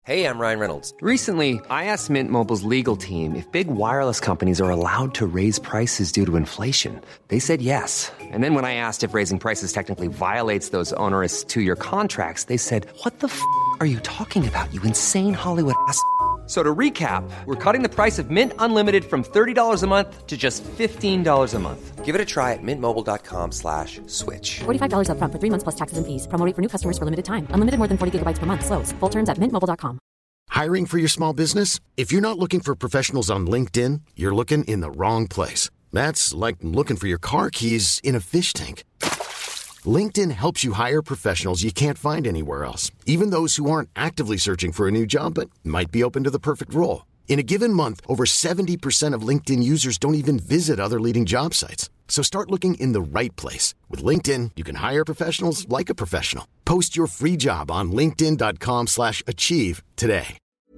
Hey, I'm Ryan Reynolds. Recently, I asked Mint Mobile's legal team if big wireless companies are allowed to raise prices due to inflation. They said yes. And then when I asked if raising prices technically violates those onerous two-year contracts, they said, "What the f*** are you talking about, you insane Hollywood ass?" So to recap, we're cutting the price of Mint Unlimited from $30 a month to just $15 a month. Give it a try at mintmobile.com/switch. $45 up front for 3 months plus taxes and fees. Promo rate for new customers for limited time. Unlimited more than 40 gigabytes per month. Slows full terms at mintmobile.com. Hiring for your small business? If you're not looking for professionals on LinkedIn, you're looking in the wrong place. That's like looking for your car keys in a fish tank. LinkedIn helps you hire professionals you can't find anywhere else, even those who aren't actively searching for a new job but might be open to the perfect role. In a given month, over 70% of LinkedIn users don't even visit other leading job sites. So start looking in the right place. With LinkedIn, you can hire professionals like a professional. Post your free job on linkedin.com/achieve today.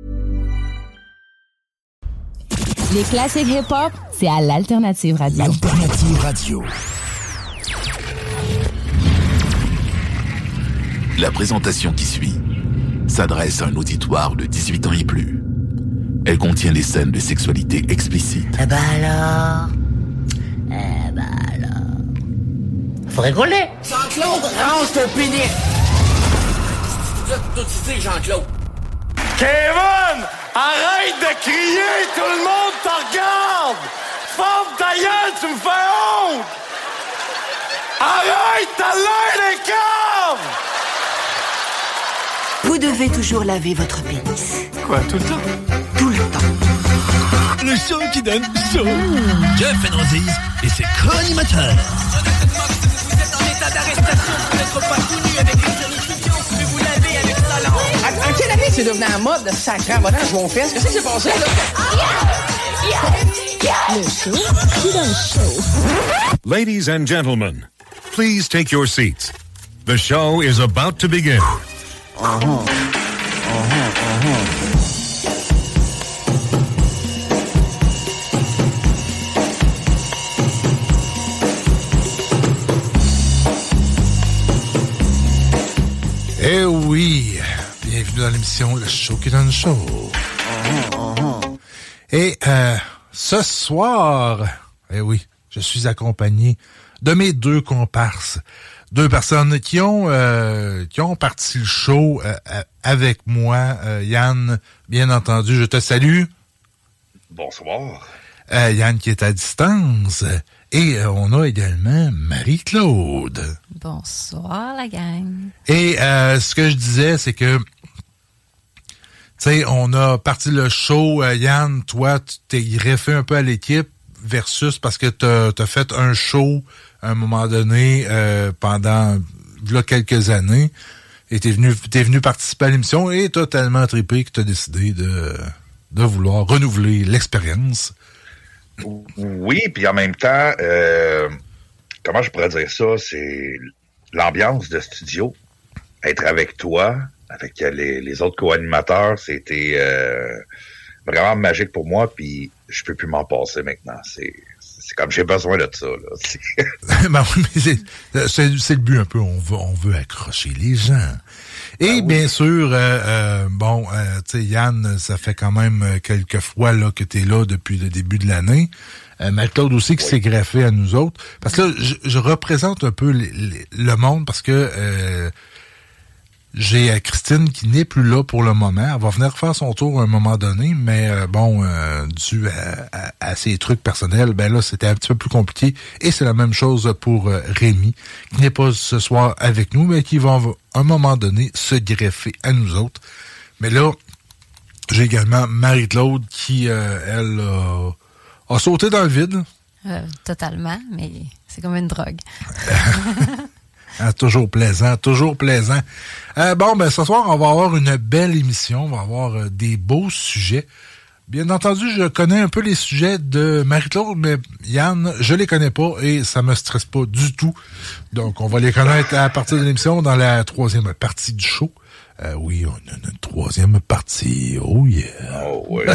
Les classiques hip-hop, c'est à l'Alternative Radio. L'Alternative Radio. La présentation qui suit s'adresse à un auditoire de 18 ans et plus. Elle contient des scènes de sexualité explicite. Eh ben alors. Faut rigoler. Jean-Claude, range ton pénis. Tout ici, Jean-Claude. Kevin, arrête de crier, tout le monde te regarde. Ferme ta gueule, tu me fais honte. Arrête, t'as l'air des caves. Vous devez toujours laver votre pénis. Quoi, tout le temps? Tout le temps. Le show qui donne chaud. Jeff Enrosiz et ses co-animateurs. Vous êtes en état d'arrestation pour n'être pas tenu avec une juridiction. Vous vous lavez avec talent. En quelle année c'est devenu en mode de sacré modèle mon fils? Qu'est-ce qui s'est passé là? Le show qui donne chaud. Ladies and gentlemen, please take your seats. The show is about to begin. Eh oui, bienvenue dans l'émission Le Show qui donne chaud. Et ce soir, eh oui, je suis accompagné de mes deux comparses. Deux personnes qui ont parti le show avec moi. Yann, bien entendu, je te salue. Bonsoir. Yann qui est à distance. Et on a également Marie-Claude. Bonsoir, la gang. Et ce que je disais, c'est que, tu sais, on a parti le show. Yann, toi, tu t'es greffé un peu à l'équipe versus parce que t'as fait un show à un moment donné pendant là, quelques années. Et t'es venu participer à l'émission et t'as tellement trippé que t'as décidé de vouloir renouveler l'expérience. Oui, puis en même temps, comment je pourrais dire ça, c'est l'ambiance de studio. Être avec toi, avec les autres co-animateurs, c'était vraiment magique pour moi, puis je peux plus m'en passer maintenant. C'est comme j'ai besoin de ça. Là. Ben oui, mais c'est le but un peu. On veut accrocher les gens. Et bien sûr, tu sais, Yann, ça fait quand même quelques fois là que tu es là depuis le début de l'année. Marie-Claude aussi qui s'est greffé à nous autres. Parce que là, je représente un peu le monde parce que j'ai Christine qui n'est plus là pour le moment. Elle va venir faire son tour à un moment donné, mais dû à ses trucs personnels, ben là, c'était un petit peu plus compliqué. Et c'est la même chose pour Rémi, qui n'est pas ce soir avec nous, mais qui va à un moment donné se greffer à nous autres. Mais là, j'ai également Marie-Claude qui, elle, a sauté dans le vide. Totalement, mais c'est comme une drogue. Ah, toujours plaisant, toujours plaisant. Ben ce soir, on va avoir une belle émission. On va avoir des beaux sujets. Bien entendu, je connais un peu les sujets de Marie-Claude, mais Yann, je les connais pas et ça me stresse pas du tout. Donc, on va les connaître à partir de l'émission dans la troisième partie du show. Oui, on a une troisième partie. Oh yeah! Oh oui!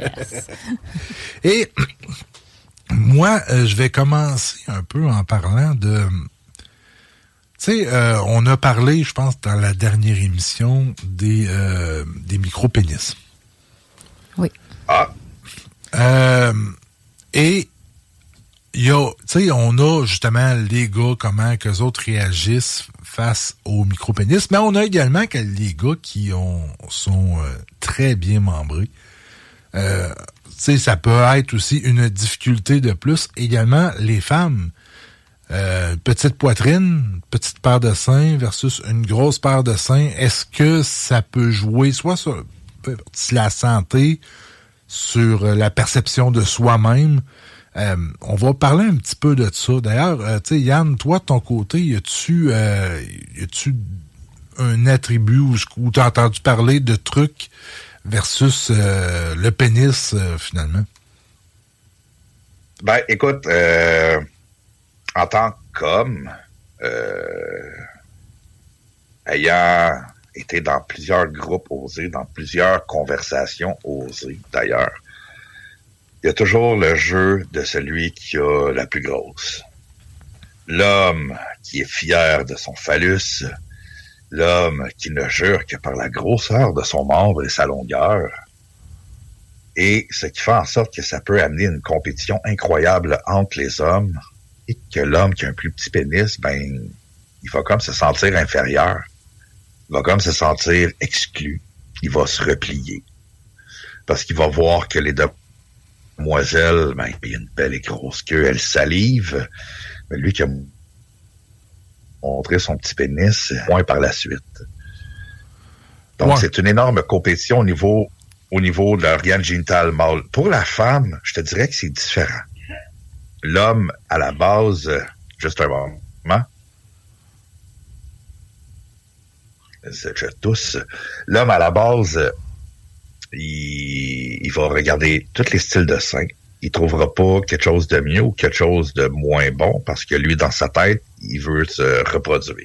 Et moi, je vais commencer un peu en parlant de... sais, on a parlé, je pense, dans la dernière émission, des micro-pénis. Oui. Ah. Et il y a, tu sais, on a justement les gars, comment qu'eux autres réagissent face aux micro-pénis, mais on a également les gars qui sont très bien membrés. Tu sais, ça peut être aussi une difficulté de plus. Également, les femmes, petite poitrine, petite paire de seins versus une grosse paire de seins, est-ce que ça peut jouer soit sur la santé, sur la perception de soi-même? On va parler un petit peu de ça. D'ailleurs, tu sais, Yann, toi, de ton côté, y a-tu un attribut où tu as entendu parler de trucs versus le pénis, finalement? Ben, écoute, en tant qu'homme, ayant été dans plusieurs groupes osés, dans plusieurs conversations osées, d'ailleurs, il y a toujours le jeu de celui qui a la plus grosse. L'homme qui est fier de son phallus, l'homme qui ne jure que par la grosseur de son membre et sa longueur, et ce qui fait en sorte que ça peut amener une compétition incroyable entre les hommes, et que l'homme qui a un plus petit pénis, ben, il va comme se sentir inférieur, il va comme se sentir exclu, il va se replier, parce qu'il va voir que les demoiselles, ben, il y a une belle et grosse queue, elle salive, mais lui qui a montré son petit pénis, moins par la suite. Donc, c'est une énorme compétition au niveau de l'organe génital mâle. Pour la femme, je te dirais que c'est différent. L'homme, à la base, juste un moment, je tousse. L'homme, à la base, il va regarder tous les styles de seins. Il trouvera pas quelque chose de mieux ou quelque chose de moins bon parce que lui, dans sa tête, il veut se reproduire.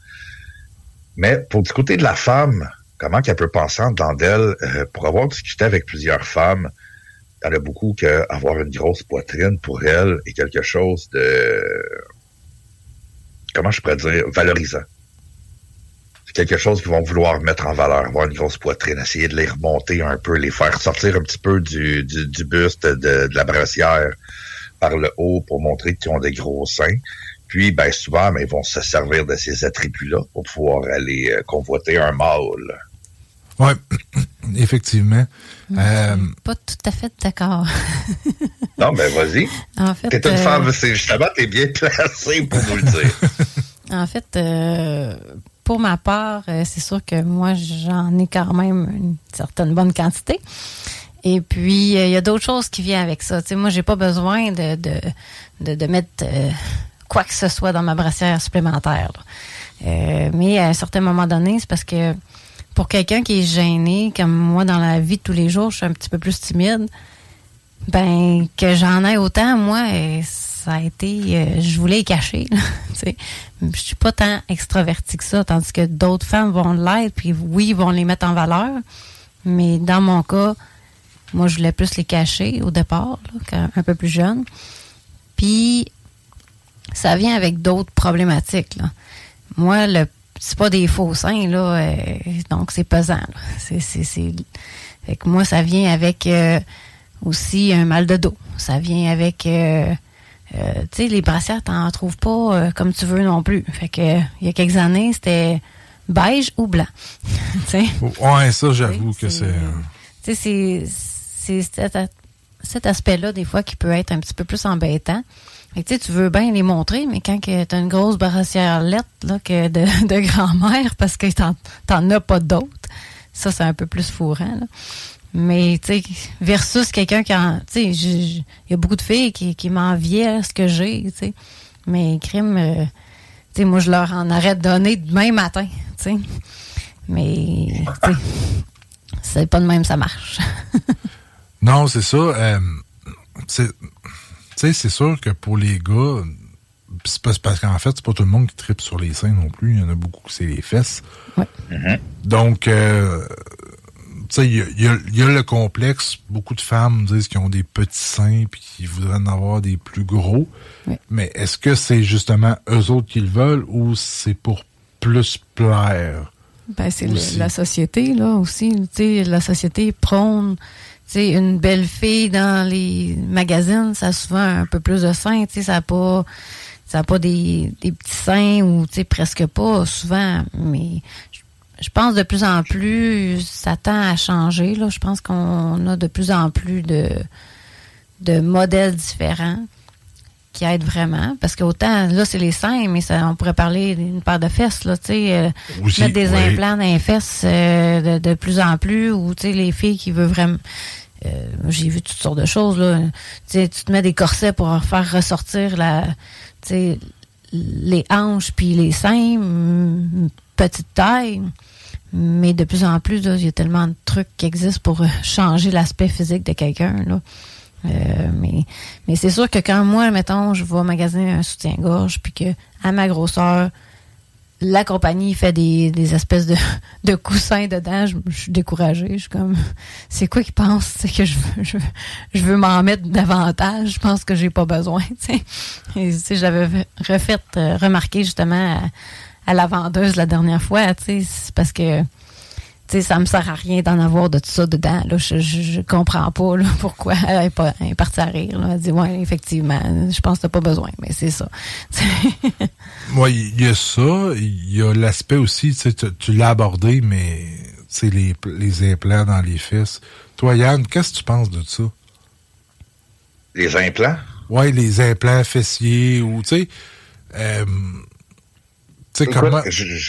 Mais pour du côté de la femme, comment qu'elle peut penser en dedans d'elle, pour avoir discuté avec plusieurs femmes, il y en a beaucoup qu'avoir une grosse poitrine pour elle est quelque chose de, comment je pourrais dire, valorisant. C'est quelque chose qu'ils vont vouloir mettre en valeur, avoir une grosse poitrine, essayer de les remonter un peu, les faire sortir un petit peu du buste, de la brassière par le haut pour montrer qu'ils ont des gros seins. Puis, ben souvent, ben, ils vont se servir de ces attributs-là pour pouvoir aller convoiter un mâle. Oui, effectivement. Pas tout à fait d'accord. Non, mais vas-y. En fait, t'es une femme, c'est justement, t'es bien placée pour nous le dire. En fait, pour ma part, c'est sûr que moi, j'en ai quand même une certaine bonne quantité. Et puis, il y a d'autres choses qui viennent avec ça. Tu sais, moi, j'ai pas besoin de mettre quoi que ce soit dans ma brassière supplémentaire. Mais à un certain moment donné, c'est parce que pour quelqu'un qui est gêné, comme moi, dans la vie de tous les jours, je suis un petit peu plus timide, ben que j'en ai autant, moi, ça a été... je voulais y cacher. Je suis pas tant extravertie que ça, tandis que d'autres femmes vont l'être, puis oui, vont les mettre en valeur. Mais dans mon cas, moi, je voulais plus les cacher au départ, là, quand un peu plus jeune. Puis, ça vient avec d'autres problématiques, là. Moi, c'est pas des faux seins, là, donc c'est pesant, là. Fait que moi, ça vient avec aussi un mal de dos. Ça vient avec... tu sais, les brassières, t'en trouves pas comme tu veux non plus. Fait que il y a quelques années, c'était beige ou blanc. Ouais, ça, j'avoue que c'est... Tu sais, c'est cet aspect-là, des fois, qui peut être un petit peu plus embêtant. Fait que, tu veux bien les montrer, mais quand t'as une grosse brassière lettre là, que de grand-mère, parce que t'en as pas d'autres, ça, c'est un peu plus fourrant, là. Mais, tu sais, versus quelqu'un qui en... Tu sais, il y a beaucoup de filles qui m'enviaient ce que j'ai, tu sais. Mais, crime, tu sais, moi, je leur en aurais donné demain matin, tu sais. Mais, tu sais, c'est pas de même, ça marche. Non, c'est ça. Tu sais, c'est sûr que pour les gars, c'est parce qu'en fait, c'est pas tout le monde qui tripe sur les seins non plus. Il y en a beaucoup, c'est les fesses. Ouais. Donc, sais, il y a le complexe. Beaucoup de femmes disent qu'ils ont des petits seins puis qu'ils voudraient en avoir des plus gros. Oui. Mais est-ce que c'est justement eux autres qui le veulent ou c'est pour plus plaire? Ben, c'est la société, là, aussi. Tu sais, la société prône, tu sais, une belle fille dans les magazines, ça a souvent un peu plus de seins, tu sais, ça a pas des petits seins ou, tu sais, presque pas, souvent. Mais je pense de plus en plus, ça tend à changer, là. Je pense qu'on a de plus en plus de modèles différents qui aident vraiment, parce qu'autant, là, c'est les seins, mais ça, on pourrait parler d'une paire de fesses, là, tu sais, mettre des implants dans les fesses de plus en plus, ou, tu sais, les filles qui veulent vraiment... j'ai vu toutes sortes de choses, là. Tu sais, tu te mets des corsets pour faire ressortir tu sais, les hanches puis les seins, petite taille, mais de plus en plus, il y a tellement de trucs qui existent pour changer l'aspect physique de quelqu'un, là. Mais c'est sûr que quand moi, mettons, je vais magasiner un soutien-gorge, puis que à ma grosseur, la compagnie fait des espèces de coussins dedans, je suis découragée. Je suis comme, c'est quoi qu'ils pensent? C'est que je veux m'en mettre davantage. Je pense que j'ai pas besoin. T'sais. Et j'avais remarqué justement à la vendeuse la dernière fois, c'est parce que ça me sert à rien d'en avoir de tout ça dedans. Là. Je comprends pas là, pourquoi elle est partie à rire. Là. Elle dit, ouais, effectivement, je pense que t'as pas besoin, mais c'est ça. Oui, il y a ça. Il y a l'aspect aussi, tu l'as abordé, mais les implants dans les fesses. Toi, Yann, qu'est-ce que tu penses de ça? Les implants? Oui, les implants fessiers ou, tu sais, comment...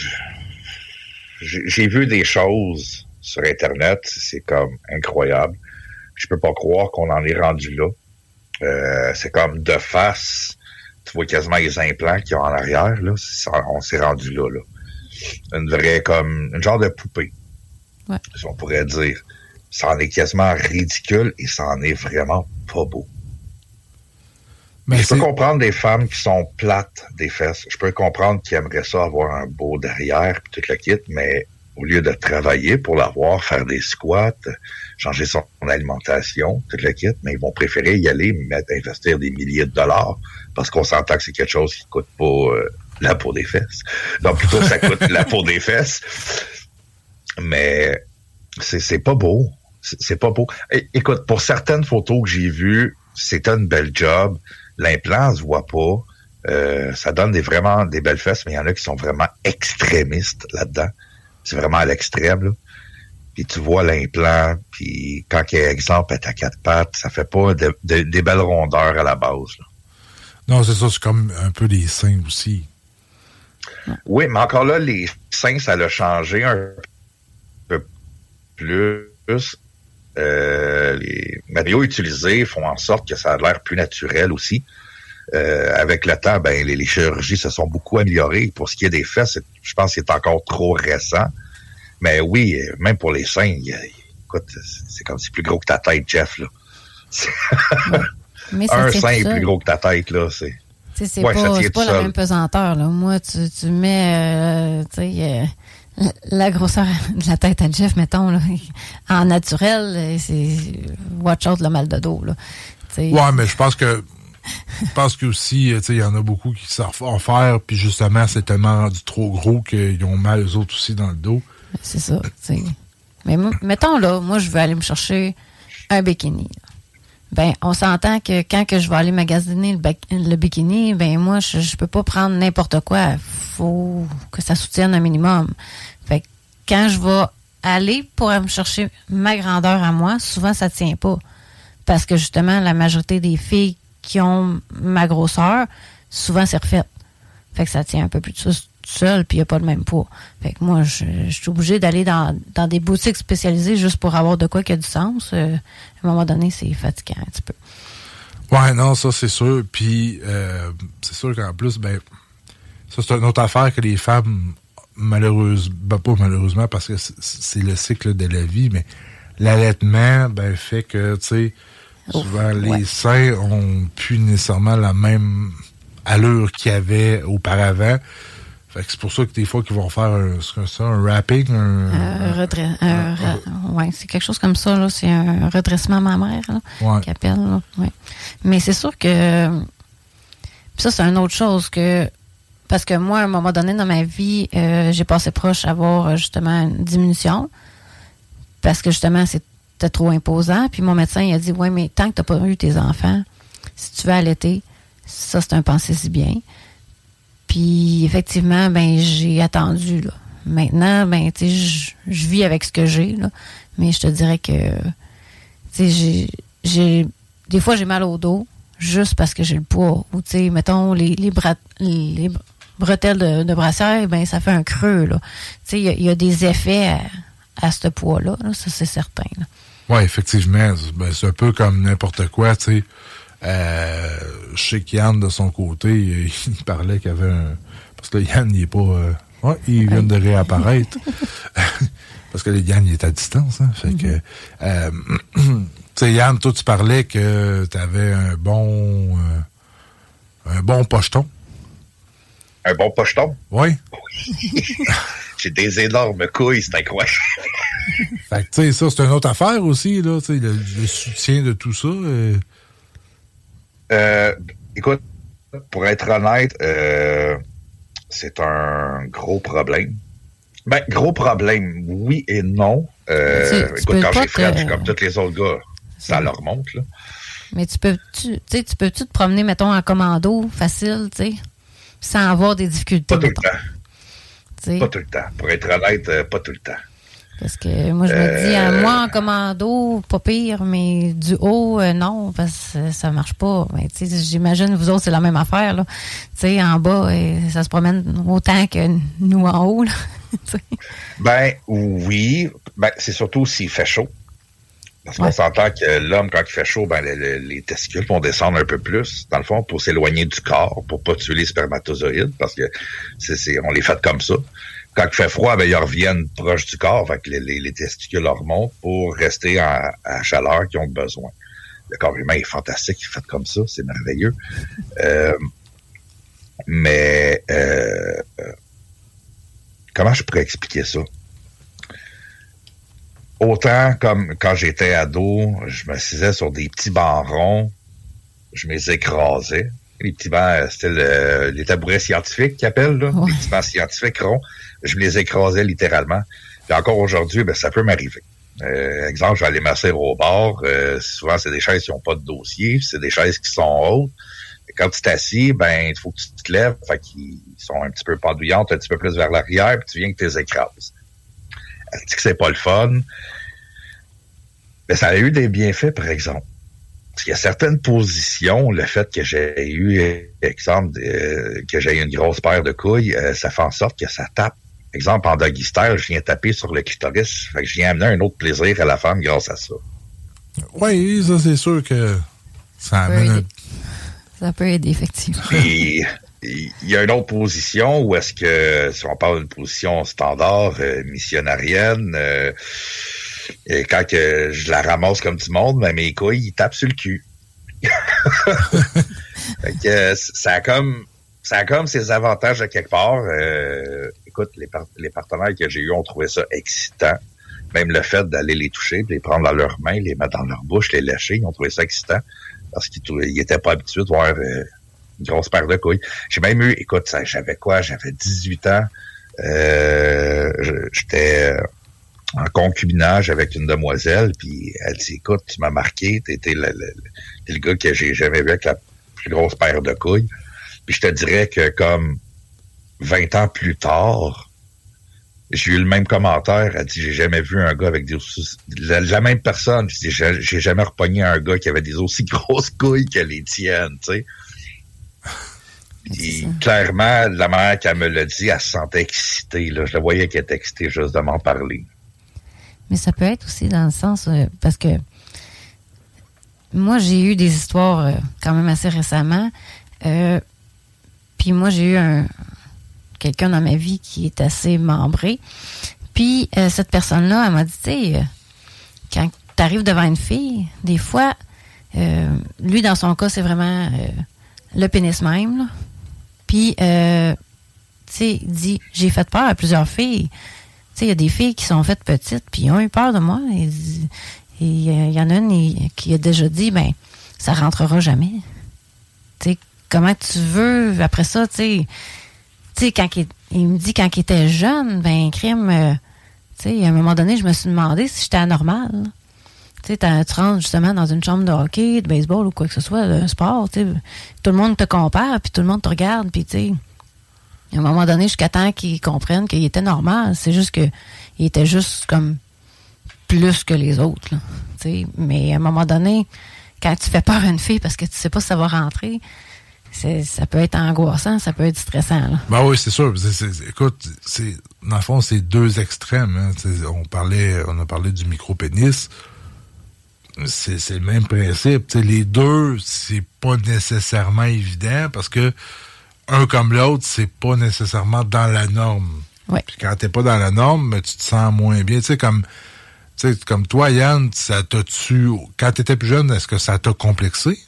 J'ai vu des choses sur Internet, c'est comme incroyable. Je peux pas croire qu'on en est rendu là. C'est comme de face, tu vois quasiment les implants qu'il y a en arrière, là. On s'est rendu là. Une vraie, comme, une genre de poupée. Ouais. Si on pourrait dire. Ça en est quasiment ridicule et ça en est vraiment pas beau. Mais je peux comprendre des femmes qui sont plates des fesses. Je peux comprendre qu'ils aimeraient ça avoir un beau derrière puis tout le kit, mais au lieu de travailler pour l'avoir, faire des squats, changer son alimentation, tout le kit, mais ils vont préférer y aller, investir des milliers de dollars parce qu'on s'entend que c'est quelque chose qui coûte pas la peau des fesses. Donc plutôt ça coûte la peau des fesses. Mais c'est pas beau. C'est pas beau. Écoute, pour certaines photos que j'ai vues, c'était une belle job. L'implant se voit pas. Ça donne vraiment des belles fesses, mais il y en a qui sont vraiment extrémistes là-dedans. C'est vraiment à l'extrême, là. Puis tu vois l'implant, puis quand, exemple, est à 4 pattes, ça fait pas des belles rondeurs à la base, là. Non, c'est ça, c'est comme un peu des seins aussi. Oui, mais encore là, les seins, ça l'a changé un peu plus. Les matériaux utilisés font en sorte que ça a l'air plus naturel aussi. Avec le temps, ben les chirurgies se sont beaucoup améliorées. Pour ce qui est des fesses, je pense que c'est encore trop récent. Mais oui, même pour les seins, écoute, c'est comme si c'est plus gros que ta tête, Jeff, là. Mais un sein est plus gros que ta tête, là. C'est pas la même pesanteur, là. Moi, tu mets, la grosseur de la tête à Jeff, mettons, là, en naturel, c'est watch out le mal de dos, là. T'sais. Ouais, mais je pense que aussi, il y en a beaucoup qui savent en faire, puis justement, c'est tellement rendu trop gros qu'ils ont mal eux autres aussi dans le dos. C'est ça, t'sais. Mais mettons, là, moi, je veux aller me chercher un bikini, là. Ben, on s'entend que quand que je vais aller magasiner le bikini, ben moi, je peux pas prendre n'importe quoi. Faut que ça soutienne un minimum. Fait que quand je vais aller pour me chercher ma grandeur à moi, souvent ça tient pas. Parce que justement, la majorité des filles qui ont ma grosseur, souvent c'est refait. Fait que ça tient un peu plus tout seul, puis il n'y a pas le même poids. Fait que moi, je suis obligée d'aller dans des boutiques spécialisées juste pour avoir de quoi qui a du sens. À un moment donné, c'est fatigant un petit peu. Ouais, non, ça c'est sûr. Puis c'est sûr qu'en plus, ben ça c'est une autre affaire que les femmes, pas malheureusement, parce que c'est le cycle de la vie, mais l'allaitement, ben fait que, tu sais, souvent les seins ont plus nécessairement la même allure qu'il y avait auparavant. Fait que c'est pour ça que des fois qu'ils vont faire un wrapping, ouais, c'est quelque chose comme ça, là. C'est un redressement mammaire, là, qu'ils appellent, là. Ouais. Mais c'est sûr que ça, c'est une autre chose que parce que moi, à un moment donné dans ma vie, j'ai passé proche d'avoir justement une diminution parce que justement, c'était trop imposant. Puis mon médecin, il a dit, ouais, mais tant que tu n'as pas eu tes enfants, si tu veux allaiter, ça, c'est un pensée si bien. Puis effectivement, ben j'ai attendu, là. Maintenant, ben tu sais, je vis avec ce que j'ai, là. Mais je te dirais que tu sais, j'ai des fois j'ai mal au dos juste parce que j'ai le poids. Ou tu sais, mettons les bretelles de brassière, ben ça fait un creux, là. Tu sais, il y a des effets à ce poids-là, là, ça c'est certain. Oui, effectivement. Ben, c'est un peu comme n'importe quoi, tu sais. Je sais qu'Yann, de son côté, il parlait qu'il y avait un... Parce que Yann, il est pas... il vient de réapparaître. Parce que Yann, il est à distance, hein. Fait que... tu sais, Yann, toi, tu parlais que tu avais un bon pocheton. Un bon pocheton? Oui. J'ai des énormes couilles, c'est incroyable. Fait que, tu sais, ça, c'est une autre affaire aussi, là, tu sais, le soutien de tout ça. Écoute, pour être honnête, c'est un gros problème. Ben, gros problème, oui et non. Écoute, quand j'ai Fred, je suis comme tous les autres gars, ça leur remonte, là. Mais tu peux-tu te promener, mettons, en commando, facile, tu sais, sans avoir des difficultés? Pas tout le temps. T'sais. Pas tout le temps. Pour être honnête, pas tout le temps. Parce que moi, je me dis, moi, en commando, pas pire, mais du haut, non, parce que ça marche pas. Mais tu sais, j'imagine, vous autres, c'est la même affaire, là. Tu sais, en bas, ça se promène autant que nous en haut, là. Ben, oui. Ben, c'est surtout s'il fait chaud. Parce qu'on s'entend que l'homme, quand il fait chaud, ben, les testicules vont descendre un peu plus, dans le fond, pour s'éloigner du corps, pour pas tuer les spermatozoïdes, parce que on les fait comme ça. Quand il fait froid, ben, ils reviennent proche du corps, fait que les testicules remontent pour rester à chaleur qu'ils ont besoin. Le corps humain est fantastique, il est fait comme ça, c'est merveilleux. Mais comment je pourrais expliquer ça? Autant comme quand j'étais ado, je me m'assisais sur des petits bancs ronds, je me les écrasais. Les petits bancs, c'était les tabourets scientifiques qu'ils appellent, là. Les petits bancs scientifiques ronds. Je me les écrasais littéralement. Puis encore aujourd'hui, ben, ça peut m'arriver. Exemple, je vais aller m'asseoir au bar. Souvent, c'est des chaises qui n'ont pas de dossier. C'est des chaises qui sont hautes. Et quand tu t'assis, ben, il faut que tu te lèves. Fait qu'ils sont un petit peu pendouillantes, un petit peu plus vers l'arrière, puis tu viens que tu les écrases. Elle dit que c'est pas le fun. Mais ça a eu des bienfaits, par exemple. Parce qu'il y a certaines positions, le fait que j'ai eu, exemple, que j'ai une grosse paire de couilles, ça fait en sorte que ça tape. Exemple, en doggy style, je viens taper sur le clitoris. Fait que je viens amener un autre plaisir à la femme grâce à ça. Oui, ça, c'est sûr que ça amène... Ça peut aider, effectivement. Puis, il y a une autre position où est-ce que, si on parle d'une position standard, missionnarienne, et quand que je la ramasse comme du monde, ben, mes couilles, ils tapent sur le cul. Fait que, ça a comme ses avantages de quelque part. Écoute, les partenaires que j'ai eus ont trouvé ça excitant. Même le fait d'aller les toucher, de les prendre dans leurs mains, les mettre dans leur bouche, les lécher, ils ont trouvé ça excitant. Parce qu'ils étaient pas habitués de voir une grosse paire de couilles. J'ai même eu, écoute, j'avais 18 ans. J'étais en concubinage avec une demoiselle, puis elle dit, écoute, tu m'as marqué, t'es le gars que j'ai jamais vu avec la plus grosse paire de couilles. Puis je te dirais que comme 20 ans plus tard, j'ai eu le même commentaire. Elle dit, j'ai jamais vu un gars avec la même personne. Je dis, j'ai jamais repogné un gars qui avait des aussi grosses couilles que les tiennes, tu sais. Et clairement, la manière qu'elle me l'a dit, elle se sentait excitée, là. Je la voyais qu'elle était excitée juste de m'en parler. Mais ça peut être aussi dans le sens, parce que moi, j'ai eu des histoires quand même assez récemment. Puis moi, j'ai eu quelqu'un dans ma vie qui est assez membré. Puis cette personne-là, elle m'a dit, tu sais, quand tu arrives devant une fille, des fois, lui, dans son cas, c'est vraiment le pénis même, là. Puis, tu tu sais, il dit, j'ai fait peur à plusieurs filles. Tu sais, il y a des filles qui sont faites petites, puis ils ont eu peur de moi. Et il y en a une qui a déjà dit, ben, ça rentrera jamais. Tu sais, comment tu veux, après ça, tu sais, quand il me dit quand il était jeune, ben, crime, tu sais, à un moment donné, je me suis demandé si j'étais anormale. Tu sais, tu rentres justement dans une chambre de hockey, de baseball ou quoi que ce soit, de sport, tu sais, tout le monde te compare, puis tout le monde te regarde, puis tu sais, à un moment donné, jusqu'à temps qu'ils comprennent qu'il était normal, c'est juste que il était juste comme plus que les autres, là, tu sais, mais à un moment donné, quand tu fais peur à une fille parce que tu sais pas si ça va rentrer, ça peut être angoissant, ça peut être stressant, là. Ben oui, c'est sûr. Écoute, dans le fond, c'est deux extrêmes. Hein. On a parlé du micro-pénis. C'est le même principe. T'sais, les deux, c'est pas nécessairement évident parce que un comme l'autre, c'est pas nécessairement dans la norme. Ouais. Puis quand t'es pas dans la norme, ben, tu te sens moins bien. Comme toi, Yann, ça t'a-tu... Quand t'étais plus jeune, est-ce que ça t'a complexé?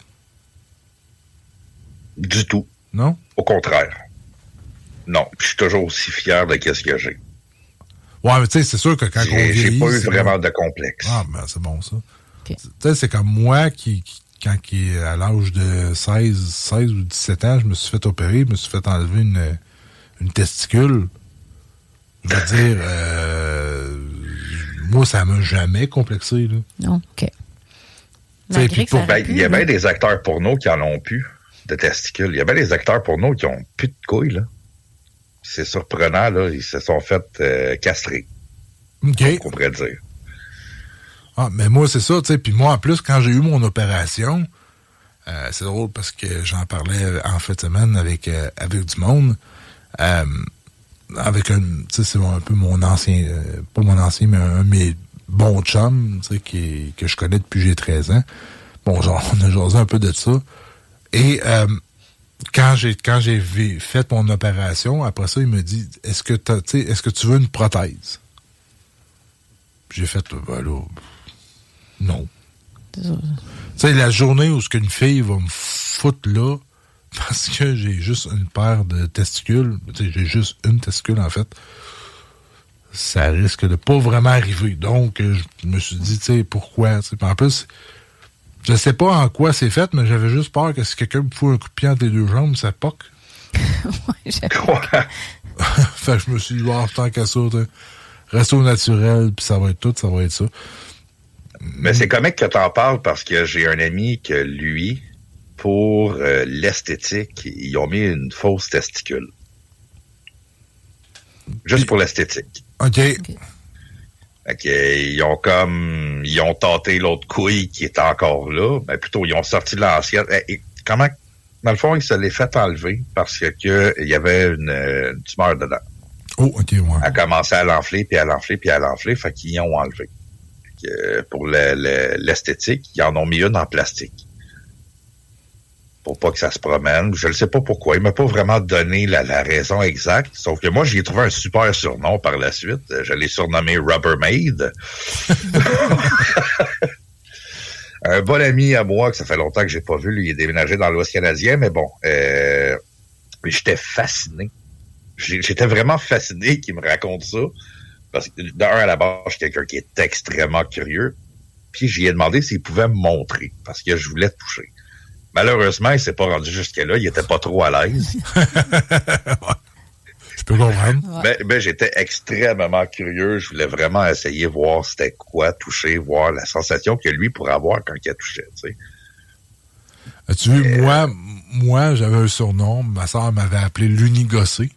Du tout. Non? Au contraire. Non. Puis je suis toujours aussi fier de ce que j'ai. Ouais, mais tu sais, c'est sûr que quand on vieillit... J'ai pas eu vraiment de complexe. Ah, ben c'est bon, ça. Okay. Tu sais, c'est comme moi quand à l'âge de 16 ou 17 ans, je me suis fait opérer, je me suis fait enlever une testicule. Je veux dire, moi, ça m'a jamais complexé, là. Non, OK. Il y a bien des acteurs porno qui en ont plus de testicules. Il y a bien des acteurs porno qui ont plus de couilles, là. C'est surprenant, là. Ils se sont fait castrer. OK. On pourrait dire. Ah, mais moi, c'est ça, tu sais. Puis moi, en plus, quand j'ai eu mon opération, c'est drôle parce que j'en parlais en fin de semaine avec du monde. Avec tu sais, c'est un peu mon ancien, pas mon ancien, mais un de mes bons chums, tu sais, que je connais depuis que j'ai 13 ans. Bon, genre, on a jasé un peu de ça. Et quand j'ai fait mon opération, après ça, il me dit, est-ce que tu veux une prothèse? J'ai fait, ben là, non. Tu sais, la journée où une fille va me foutre là, parce que j'ai juste une paire de testicules, tu sais, j'ai juste une testicule, en fait, ça risque de pas vraiment arriver. Donc, je me suis dit, tu sais, pourquoi? T'sais, en plus, je sais pas en quoi c'est fait, mais j'avais juste peur que si quelqu'un me fout un coup de pied entre les deux jambes, ça poque. Ouais, fait que je me suis dit, tant qu'à ça, reste au naturel, puis ça va être tout, ça va être ça. Mais c'est comique que t'en parles parce que j'ai un ami que lui, pour l'esthétique, ils ont mis une fausse testicule. Juste pour l'esthétique. OK. Ils ont tâté l'autre couille qui est encore là. Ben, plutôt, ils ont sorti l'ancienne. Et comment, dans le fond, ils se l'est fait enlever parce que il y avait une tumeur dedans. Oh, OK, ouais. Elle a commencé à l'enfler, puis à l'enfler, puis à l'enfler. Fait qu'ils ont enlevé. Pour l'esthétique, ils en ont mis une en plastique. Pour pas que ça se promène. Je ne sais pas pourquoi. Il m'a pas vraiment donné la raison exacte. Sauf que moi, j'y ai trouvé un super surnom par la suite. Je l'ai surnommé Rubbermaid. Un bon ami à moi, que ça fait longtemps que j'ai pas vu, lui, il est déménagé dans l'Ouest canadien, mais bon, j'étais fasciné. J'étais vraiment fasciné qu'il me raconte ça. Parce que, d'un, à la base, je suis quelqu'un qui est extrêmement curieux. Puis, j'y ai demandé s'il pouvait me montrer. Parce que je voulais toucher. Malheureusement, il s'est pas rendu jusque-là. Il était pas trop à l'aise. Je peux comprendre. Ben, j'étais extrêmement curieux. Je voulais vraiment essayer voir c'était quoi toucher, voir la sensation que lui pourrait avoir quand il a touché, tu sais. As-tu vu, moi, j'avais un surnom. Ma sœur m'avait appelé l'unigossé.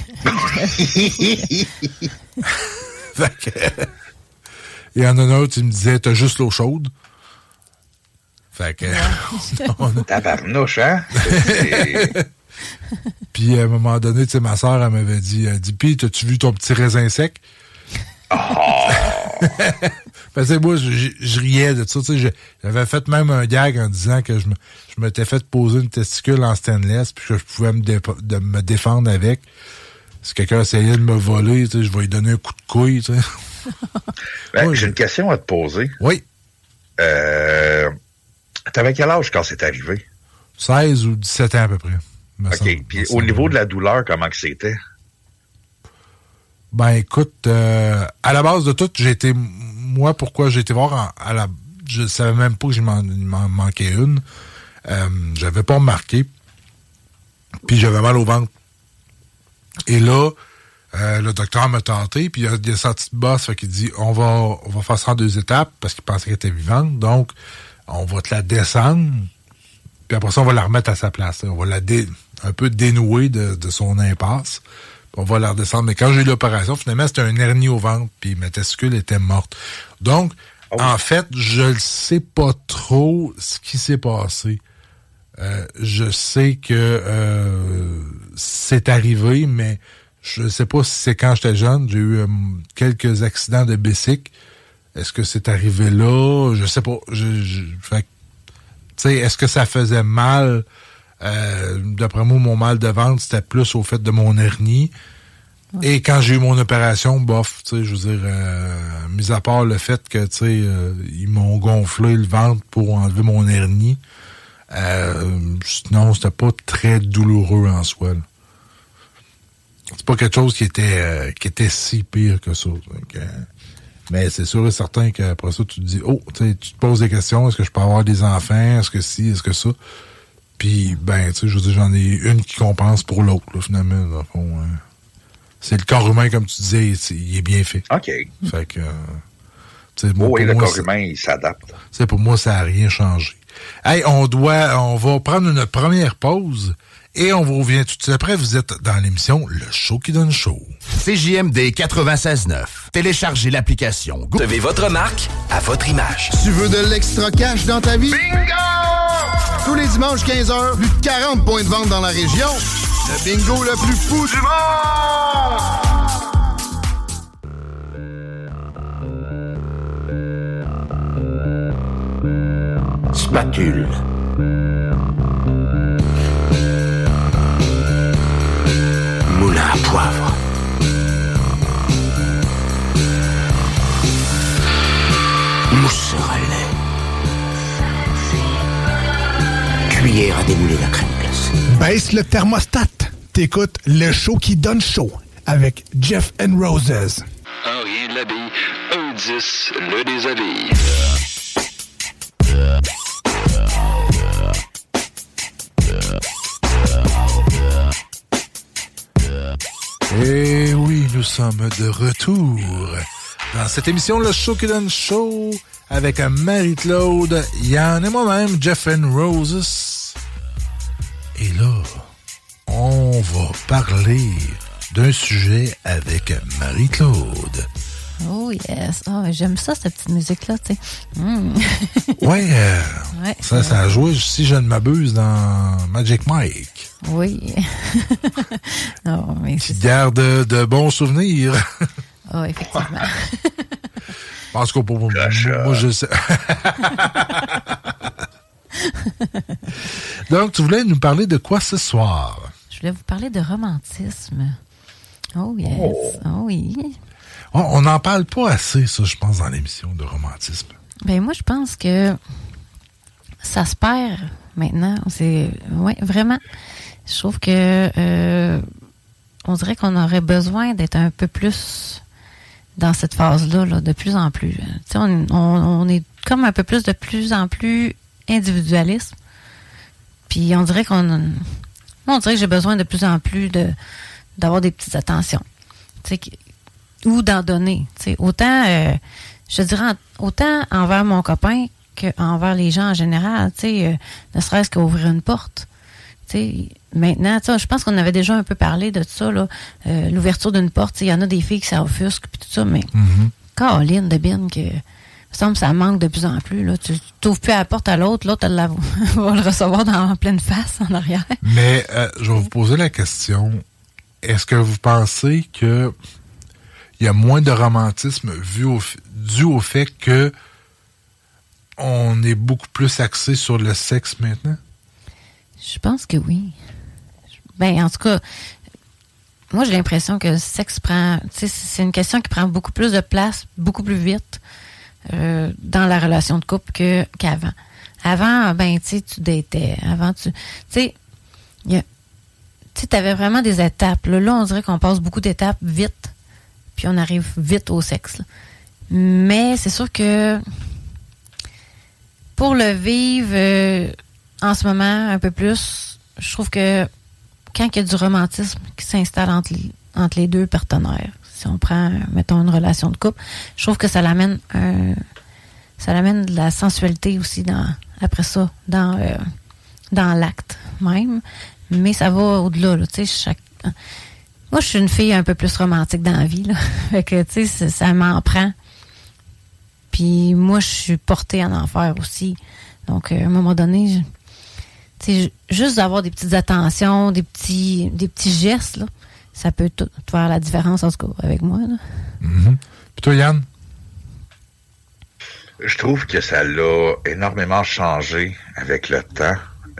Fait que, il y en a un autre, il me disait, t'as juste l'eau chaude. Fait que... Tabarnouche, hein? Puis, à un moment donné, tu sais, ma soeur, elle m'avait dit, pis, t'as-tu vu ton petit raisin sec? Oh! Parce que moi, je riais de ça, tu sais, j'avais fait même un gag en disant que je m'étais fait poser une testicule en stainless, puis que je pouvais me défendre avec. Si quelqu'un essayait de me voler, tu sais, je vais lui donner un coup de couille, tu sais. Ben, j'ai une question à te poser. Oui. T'avais quel âge quand c'est arrivé? 16 ou 17 ans à peu près. OK. Puis au niveau de la douleur, comment que c'était? Ben, écoute, à la base de tout, pourquoi j'ai été voir je savais même pas que il m'en manquait une. J'avais pas remarqué. Puis j'avais mal au ventre. Et là, le docteur m'a tenté, puis il a senti de bosse, fait qu'il dit, on va faire ça en 2 étapes, parce qu'il pensait qu'elle était vivante, donc on va te la descendre, puis après ça, on va la remettre à sa place. On va la un peu dénouer de son impasse, puis on va la redescendre. Mais quand j'ai eu l'opération, finalement, c'était un hernie au ventre, puis ma testicule était morte. Donc, en fait, je ne sais pas trop ce qui s'est passé. Je sais que c'est arrivé, mais je ne sais pas si c'est quand j'étais jeune. J'ai eu quelques accidents de bicycle. Est-ce que c'est arrivé là? Je sais pas. Fait, est-ce que ça faisait mal? D'après moi, mon mal de ventre, c'était plus au fait de mon hernie. Ouais. Et quand j'ai eu mon opération, bof, je veux dire, mis à part le fait que, ils m'ont gonflé le ventre pour enlever mon hernie, sinon, c'était pas très douloureux en soi, là. C'est pas quelque chose qui était si pire que ça. Donc, mais c'est sûr et certain qu'après ça, tu te dis, tu te poses des questions, est-ce que je peux avoir des enfants, est-ce que ci, est-ce que ça? Puis, je veux dire, j'en ai une qui compense pour l'autre, là, finalement, dans le fond. C'est le corps humain, comme tu disais, il est bien fait. OK. Fait que, oui, le corps humain, il s'adapte. Pour moi, ça n'a rien changé. Hey, on va prendre une première pause. Et on vous revient tout de suite après. Vous êtes dans l'émission Le Show qui donne chaud. CJMD 96.9. Téléchargez l'application. Recevez votre marque à votre image. Tu veux de l'extra cash dans ta vie? Bingo! Tous les dimanches 15h, plus de 40 points de vente dans la région. Le bingo le plus fou du monde! Spatule. Moulin à poivre. Mousse à lait. Cuillère à démouler la crème glacée. Baisse le thermostat. T'écoutes Le Show qui donne chaud avec Jeff and Roses. Un rien de l'habille, un 10 le déshabille. Et oui, nous sommes de retour dans cette émission Le Show qui donne chaud avec Marie-Claude, Yann et moi-même, Jeff and Roses. Et là, on va parler d'un sujet avec Marie-Claude. Oh yes, j'aime ça, cette petite musique-là, tu sais. Ouais, ça a joué, si je ne m'abuse, dans Magic Mike. Oui. Non, mais qui garde de bons souvenirs. Oh, effectivement. Parce que pour moi, je sais. Donc, tu voulais nous parler de quoi ce soir? Je voulais vous parler de romantisme. Oh yes, oh oui. On n'en parle pas assez, ça, je pense, dans l'émission de romantisme. Ben moi, je pense que ça se perd maintenant. Oui, vraiment. Je trouve que on dirait qu'on aurait besoin d'être un peu plus dans cette phase-là, là, de plus en plus. Tu sais, on est comme un peu plus de plus en plus individualiste. Puis on dirait on dirait que j'ai besoin de plus en plus d'avoir des petites attentions. Tu sais, ou d'en donner. Tu sais, autant, je dirais, autant envers mon copain qu'envers les gens en général. Tu sais, ne serait-ce qu'ouvrir une porte. Tu sais, maintenant, tu sais, je pense qu'on avait déjà un peu parlé de ça, là, l'ouverture d'une porte. Il y en a des filles qui ça offusque puis tout ça, mais Caroline de Bin, que semble ça manque de plus en plus. Là. Tu t'ouvres plus à la porte à l'autre elle va le recevoir en pleine face en arrière. Mais je vais vous poser la question. Est-ce que vous pensez que il y a moins de romantisme dû au fait que on est beaucoup plus axé sur le sexe maintenant? Je pense que oui. Ben, en tout cas, moi, j'ai l'impression que le sexe prend... C'est une question qui prend beaucoup plus de place, beaucoup plus vite dans la relation de couple qu'avant. Avant, ben, tu sais, tu datais. Avant, tu sais, tu avais vraiment des étapes. Là, on dirait qu'on passe beaucoup d'étapes vite. puis on arrive vite au sexe. Là. Mais c'est sûr que pour le vivre en ce moment un peu plus, je trouve que quand il y a du romantisme qui s'installe entre les deux partenaires, si on prend, mettons, une relation de couple, je trouve que ça l'amène de la sensualité aussi après ça, dans l'acte même. Mais ça va au-delà, là, tu sais, moi, je suis une fille un peu plus romantique dans la vie, là. Fait que, tu sais, ça m'en prend. Puis moi, je suis portée en enfer aussi. Donc, à un moment donné, tu sais, juste d'avoir des petites attentions, des petits gestes, là, ça peut tout faire la différence, en tout cas, avec moi, là. Mm-hmm. Puis toi, Yann? Je trouve que ça l'a énormément changé avec le temps.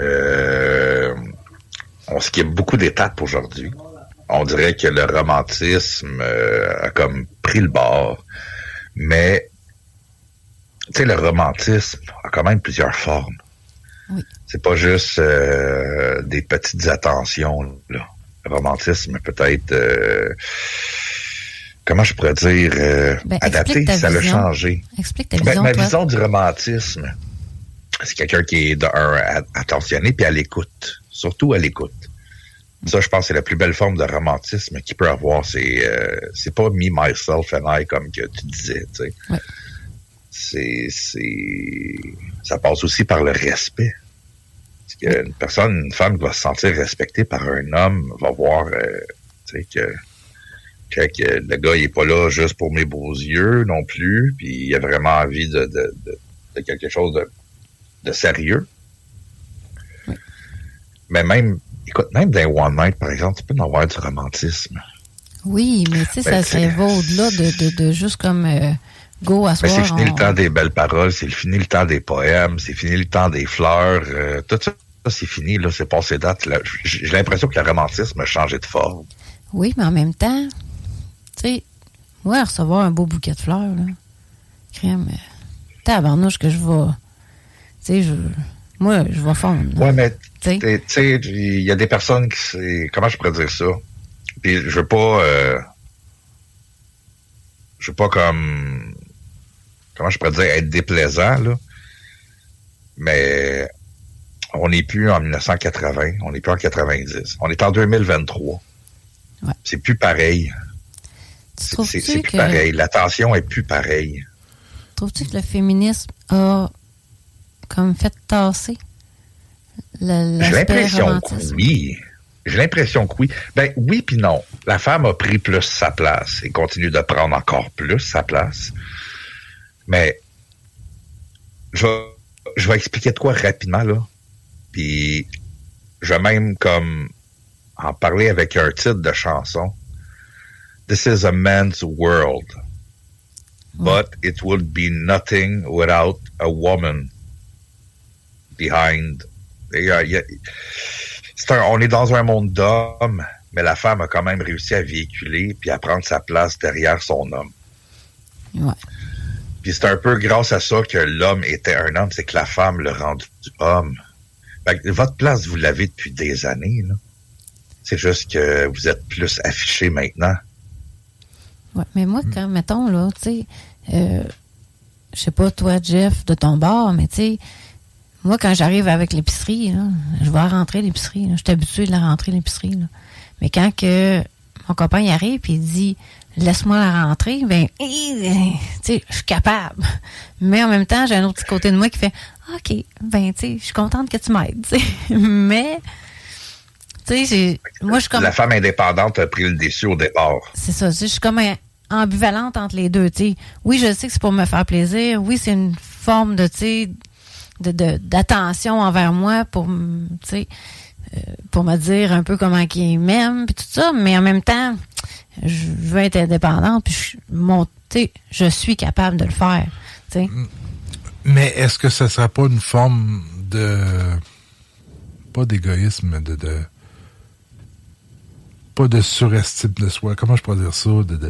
On skip beaucoup d'étapes aujourd'hui. On dirait que le romantisme a comme pris le bord. Mais, tu sais, le romantisme a quand même plusieurs formes. Oui. C'est pas juste des petites attentions, là. Le romantisme peut-être... comment je pourrais dire, adapté, ça l'a changé. Explique ta vision, ma vision du romantisme, c'est quelqu'un qui est attentionné puis à l'écoute, surtout à l'écoute. Ça, je pense que c'est la plus belle forme de romantisme qu'il peut avoir. C'est pas me, myself and I comme que tu disais, tu sais. Ouais. Ça passe aussi par le respect. Parce une femme qui va se sentir respectée par un homme va voir, tu sais, que le gars, il est pas là juste pour mes beaux yeux non plus, puis il a vraiment envie de quelque chose de sérieux. Oui. Mais même dans One Night, par exemple, tu peux en avoir du romantisme. Oui, mais tu sais, ça va au-delà de juste comme go à soir. C'est fini le temps des belles paroles, c'est fini le temps des poèmes, c'est fini le temps des fleurs, tout ça, c'est fini, là, c'est passé date. Là. J'ai l'impression que le romantisme a changé de forme. Oui, mais en même temps, tu sais, moi, recevoir un beau bouquet de fleurs, là, crème, tabarnouche que je vais, tu sais, moi, je vais fondre. Là. Ouais, mais, tu sais, il y a des personnes qui, comment je pourrais dire ça? Puis, je veux pas comme, comment je pourrais dire, être déplaisant, là, mais on n'est plus en 1980, on n'est plus en 90, on est en 2023. Ouais. C'est plus pareil. C'est plus pareil. L'attention est plus pareille. Trouves-tu que le féminisme a comme fait tasser J'ai l'impression que oui. J'ai l'impression que oui. Ben oui puis non. La femme a pris plus sa place et continue de prendre encore plus sa place. Mais je vais expliquer de quoi rapidement, là. Puis je vais même comme en parler avec un titre de chanson. This is a man's world. But it would be nothing without a woman behind. On est dans un monde d'hommes, mais la femme a quand même réussi à véhiculer puis à prendre sa place derrière son homme. Ouais. Puis c'est un peu grâce à ça que l'homme était un homme, c'est que la femme l'a rendu homme. Fait que votre place, vous l'avez depuis des années, là. C'est juste que vous êtes plus affiché maintenant. Ouais, mais moi, quand, mettons, là, tu sais, je sais pas, toi, Jeff, de ton bord, mais tu sais, moi, quand j'arrive avec l'épicerie, là, je vais rentrer l'épicerie, là. Je suis habituée de la rentrer l'épicerie, là. Mais quand que mon copain y arrive et il dit laisse-moi la rentrer, ben, tu sais, je suis capable. Mais en même temps, j'ai un autre petit côté de moi qui fait OK, ben, tu sais, je suis contente que tu m'aides, tu sais. Mais, tu sais, moi, je suis comme. La femme indépendante a pris le dessus au départ. C'est ça, je suis comme ambivalente entre les deux, tu sais. Oui, je sais que c'est pour me faire plaisir. Oui, c'est une forme de, tu sais, d'attention envers moi pour, tu sais, pour me dire un peu comment qu'il m'aime puis tout ça, mais en même temps, je veux être indépendante puis je suis capable de le faire, tu sais. Mais est-ce que ça serait pas une forme de pas d'égoïsme, mais de pas de surestime de soi, comment je pourrais dire ça, tu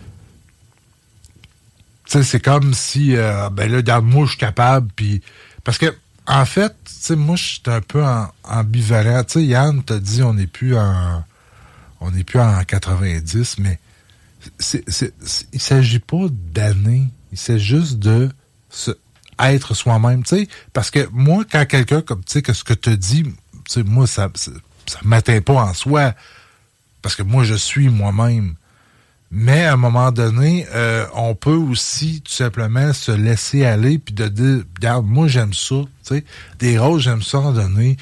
sais, c'est comme si ben là, regarde, moi je suis capable, puis parce que en fait, tu sais, moi je suis un peu ambivalent. Tu sais, Yann t'a dit on n'est plus en 90, mais il s'agit pas d'années. Il s'agit juste de être soi-même, tu sais. Parce que moi, quand quelqu'un, comme tu sais, que ce que tu dis, tu sais, moi, ça m'atteint pas en soi. Parce que moi, je suis moi-même. Mais à un moment donné, on peut aussi tout simplement se laisser aller puis de dire, regarde, moi, j'aime ça, tu sais. Des roses, j'aime ça en donner.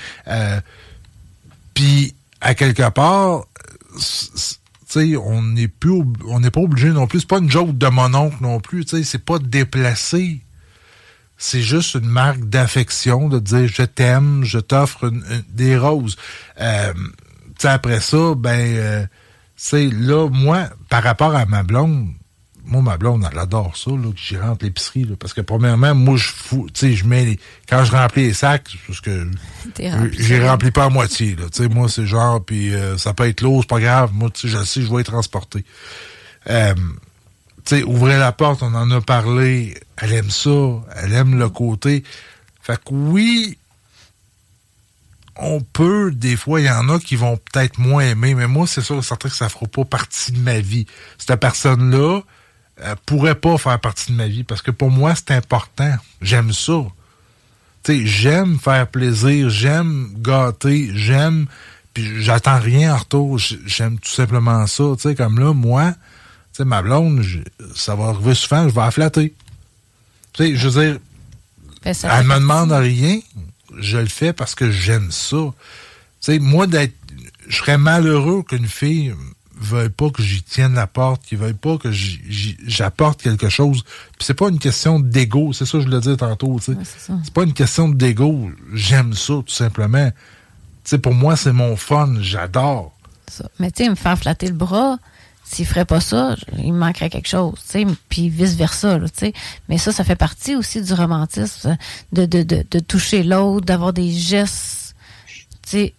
Puis, à quelque part, tu sais, on n'est pas obligé non plus. C'est pas une joke de mon oncle non plus, tu sais. C'est pas déplacé. C'est juste une marque d'affection, de dire je t'aime, je t'offre des roses. Tu sais, après ça, c'est là, moi, par rapport à ma blonde, ma blonde, elle adore ça, là, que j'y rentre l'épicerie, là, parce que premièrement, moi, je mets quand je remplis les sacs, parce que j'ai rempli pas à moitié, là, tu sais, moi, c'est genre, puis ça peut être lourd, c'est pas grave, moi, tu sais, je sais, je vais être transporté. Tu sais, ouvrir la porte, on en a parlé, elle aime ça, elle aime le côté. Fait que oui, on peut, des fois, il y en a qui vont peut-être moins aimer, mais moi, c'est sûr, certain que ça fera pas partie de ma vie. Cette personne-là pourrait pas faire partie de ma vie, parce que pour moi, c'est important. J'aime ça. Tu sais, j'aime faire plaisir, j'aime gâter, puis j'attends rien en retour. J'aime tout simplement ça. Tu sais, comme là, moi, tu sais, ma blonde, ça va arriver souvent, je vais la flatter. Tu sais, je veux dire, elle me demande rien, je le fais parce que j'aime ça. Tu sais, moi, je serais malheureux qu'une fille veuille pas que j'y tienne la porte, qu'il veuille pas que j'apporte quelque chose. Puis c'est pas une question d'ego, c'est ça que je le disais tantôt, tu sais. Ouais, c'est pas une question d'ego, j'aime ça, tout simplement. Tu sais, pour moi, c'est mon fun, j'adore. Ça. Mais tu sais, me faire flatter le bras, s'il ferait pas ça, il me manquerait quelque chose, tu sais, puis vice-versa, tu sais. Mais ça fait partie aussi du romantisme, de toucher l'autre, d'avoir des gestes, tu sais,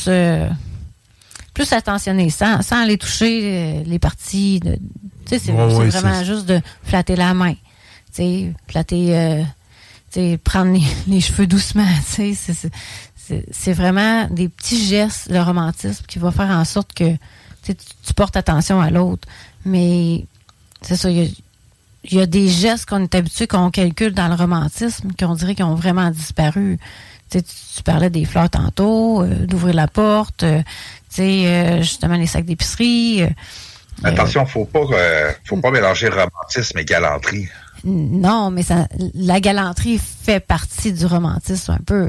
plus attentionnés, sans aller toucher les parties, tu sais, c'est vraiment juste de flatter la main, tu sais, flatter, tu sais, prendre les cheveux doucement, tu sais, c'est vraiment des petits gestes, le romantisme, qui va faire en sorte que tu portes attention à l'autre. Mais c'est ça, il y a des gestes qu'on est habitué, qu'on calcule dans le romantisme, qu'on dirait qu'ils ont vraiment disparu. Tu parlais des fleurs tantôt, d'ouvrir la porte, justement les sacs d'épicerie. Attention, faut pas mélanger romantisme et galanterie. Non, mais la galanterie fait partie du romantisme un peu.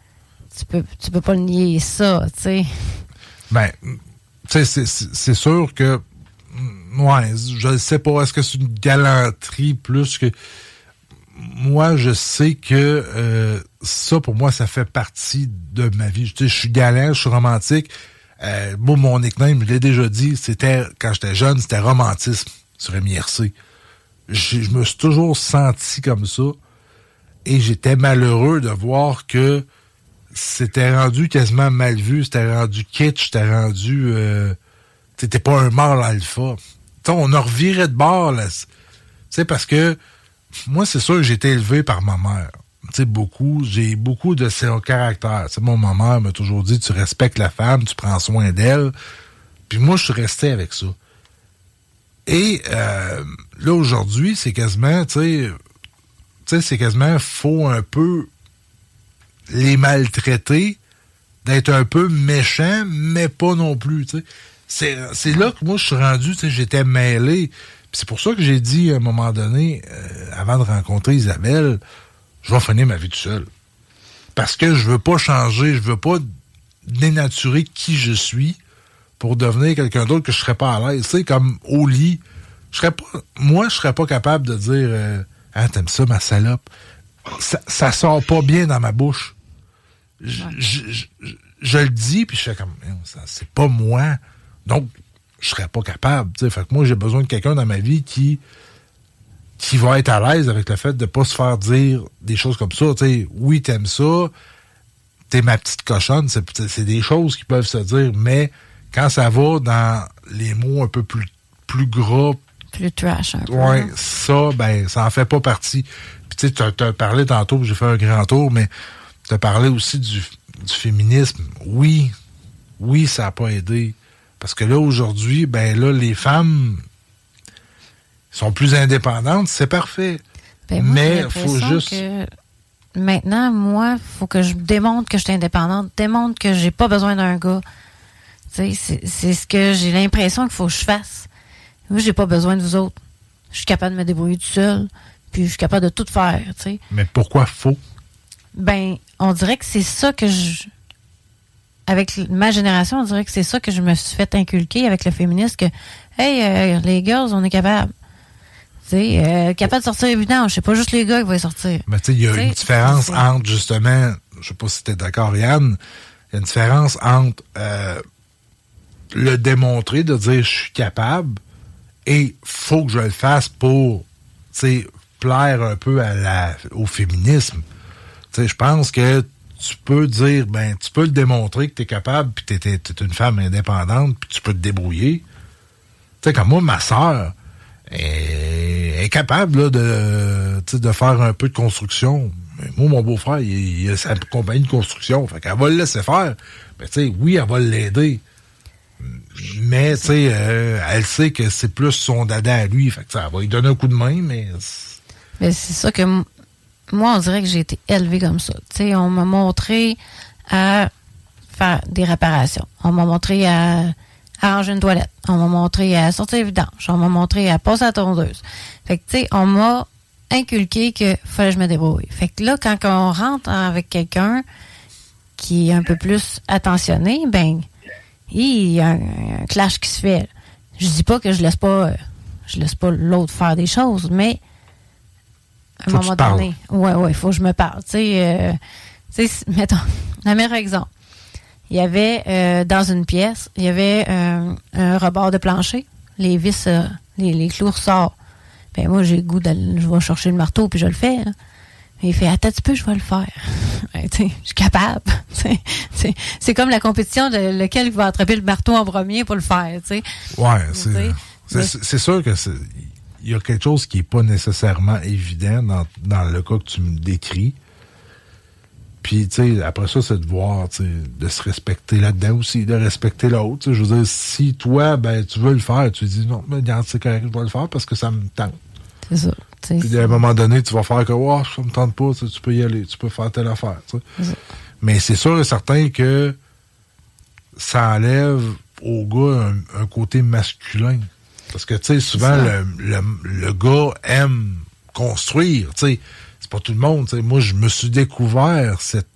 Tu peux pas le nier ça, tu sais. Ben, tu sais, c'est sûr que, ouais, je ne sais pas, est-ce que c'est une galanterie plus que... Moi, je sais que ça, pour moi, ça fait partie de ma vie. Tu sais, je suis galant, je suis romantique. Moi, mon nickname, je l'ai déjà dit, c'était, quand j'étais jeune, c'était romantisme sur MIRC. Je me suis toujours senti comme ça. Et j'étais malheureux de voir que c'était rendu quasiment mal vu, c'était rendu kitsch, c'était rendu... t'étais pas un mâle alpha. T'sais, on a reviré de bord, là. Tu sais, parce que moi, c'est sûr que j'ai été élevé par ma mère. Tu sais, j'ai beaucoup de son caractère. Tu sais, ma mère m'a toujours dit, tu respectes la femme, tu prends soin d'elle. Puis moi, je suis resté avec ça. Et là, aujourd'hui, c'est quasiment, tu sais, c'est quasiment, faut un peu les maltraiter, d'être un peu méchant, mais pas non plus, tu sais. C'est là que moi, je suis rendu, tu sais, j'étais mêlé. Puis c'est pour ça que j'ai dit, à un moment donné, avant de rencontrer Isabelle, je vais finir ma vie tout seul. Parce que je veux pas changer, je veux pas dénaturer qui je suis pour devenir quelqu'un d'autre que je serais pas à l'aise. Tu sais, comme au lit, je serais pas capable de dire « Ah, t'aimes ça, ma salope? » Ça sort pas bien dans ma bouche. Je le dis, puis je fais comme, c'est pas moi. Donc, je serais pas capable. T'sais. Fait que moi, j'ai besoin de quelqu'un dans ma vie qui va être à l'aise avec le fait de pas se faire dire des choses comme ça. T'sais, oui, t'aimes ça, t'es ma petite cochonne, c'est des choses qui peuvent se dire, mais quand ça va dans les mots un peu plus gras, plus trash un peu. Ouais, ça en fait pas partie. Puis tu sais, t'as parlé tantôt, j'ai fait un grand tour, mais t'as parlé aussi du féminisme. Oui, ça a pas aidé. Parce que là, aujourd'hui, là, les femmes, sont plus indépendantes, c'est parfait. Ben moi, mais il faut juste... Que maintenant, moi, il faut que je démontre que je suis indépendante, démontre que j'ai pas besoin d'un gars. Tu sais, c'est ce que j'ai l'impression qu'il faut que je fasse. Moi, j'ai pas besoin de vous autres. Je suis capable de me débrouiller tout seul, puis je suis capable de tout faire, tu sais. Mais pourquoi faux? Ben, on dirait que c'est ça que avec ma génération, on dirait que c'est ça que je me suis fait inculquer avec le féminisme, que, hey, les girls, on est capable. Tu sais, capable de sortir évident. C'est pas juste les gars qui vont y sortir. Mais tu sais, il y a une différence entre, justement, je sais pas si t'es d'accord, Yann, il y a une différence entre le démontrer, de dire je suis capable, et faut que je le fasse pour, tu sais, plaire un peu au féminisme. Tu sais, je pense que tu peux dire, ben, tu peux le démontrer que t'es capable, puis t'es une femme indépendante, puis tu peux te débrouiller. Tu sais, comme moi, ma sœur est capable là, de faire un peu de construction. Mais moi, mon beau-frère, il a sa compagnie de construction, fait qu'elle va le laisser faire. Ben, tu sais, oui, elle va l'aider. Mais, tu sais, elle sait que c'est plus son dada à lui, fait que ça va lui donner un coup de main, mais... Mais c'est ça que... Moi, on dirait que j'ai été élevée comme ça. Tu sais, on m'a montré à faire des réparations. On m'a montré à ranger une toilette. On m'a montré à sortir les vidanges. On m'a montré à passer à la tondeuse. Fait que, tu sais, on m'a inculqué qu'il fallait que je me débrouille. Fait que là, quand on rentre avec quelqu'un qui est un peu plus attentionné, ben, il y a un clash qui se fait. Je dis pas que je laisse pas l'autre faire des choses, mais à un moment donné, il faut que je me parle. Tu sais, mettons, un meilleur exemple. Il y avait, dans une pièce, il y avait un rebord de plancher. Les vis, les clous ressortent. Ben moi, j'ai le goût d'aller, je vais chercher le marteau, puis je le fais. Hein. Mais il fait, attends un petit peu, je vais le faire. Ben, je suis capable. C'est comme la compétition de lequel va attraper le marteau en premier pour le faire. T'sais. Ouais, c'est sûr que il y a quelque chose qui n'est pas nécessairement évident dans le cas que tu me décris. Puis, tu sais, après ça, c'est de voir, tu sais, de se respecter là-dedans aussi, de respecter l'autre. Je veux dire, si toi, ben, tu veux le faire, tu dis, non, mais regarde, c'est correct, je vais le faire parce que ça me tente. C'est ça. Puis, à un moment donné, tu vas faire que, oh, ça me tente pas, tu peux y aller, tu peux faire telle affaire, tu sais. Mais c'est sûr et certain que ça enlève au gars un côté masculin. Parce que, tu sais, souvent, le gars aime construire, tu sais. C'est pas tout le monde, tu sais. Moi, je me suis découvert cette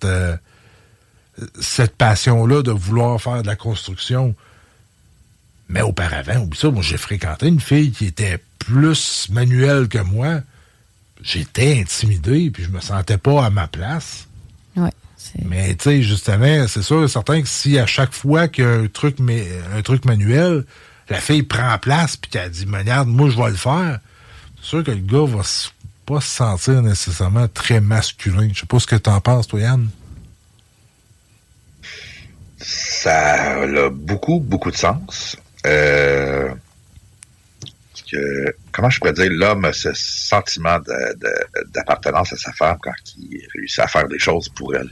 passion-là de vouloir faire de la construction. Mais auparavant, oublie ça, moi, j'ai fréquenté une fille qui était plus manuelle que moi. J'étais intimidé, puis je me sentais pas à ma place. Ouais. Mais, tu sais, justement, c'est sûr et certain que si à chaque fois qu'il y a un truc manuel, la fille prend place puis qu'elle dit, regarde, moi, je vais le faire, c'est sûr que le gars va pas se sentir nécessairement très masculin. Je sais pas ce que t'en penses, toi, Yann. Ça a beaucoup, beaucoup de sens. Comment je pourrais dire, l'homme a ce sentiment d'appartenance à sa femme quand il réussit à faire des choses pour elle.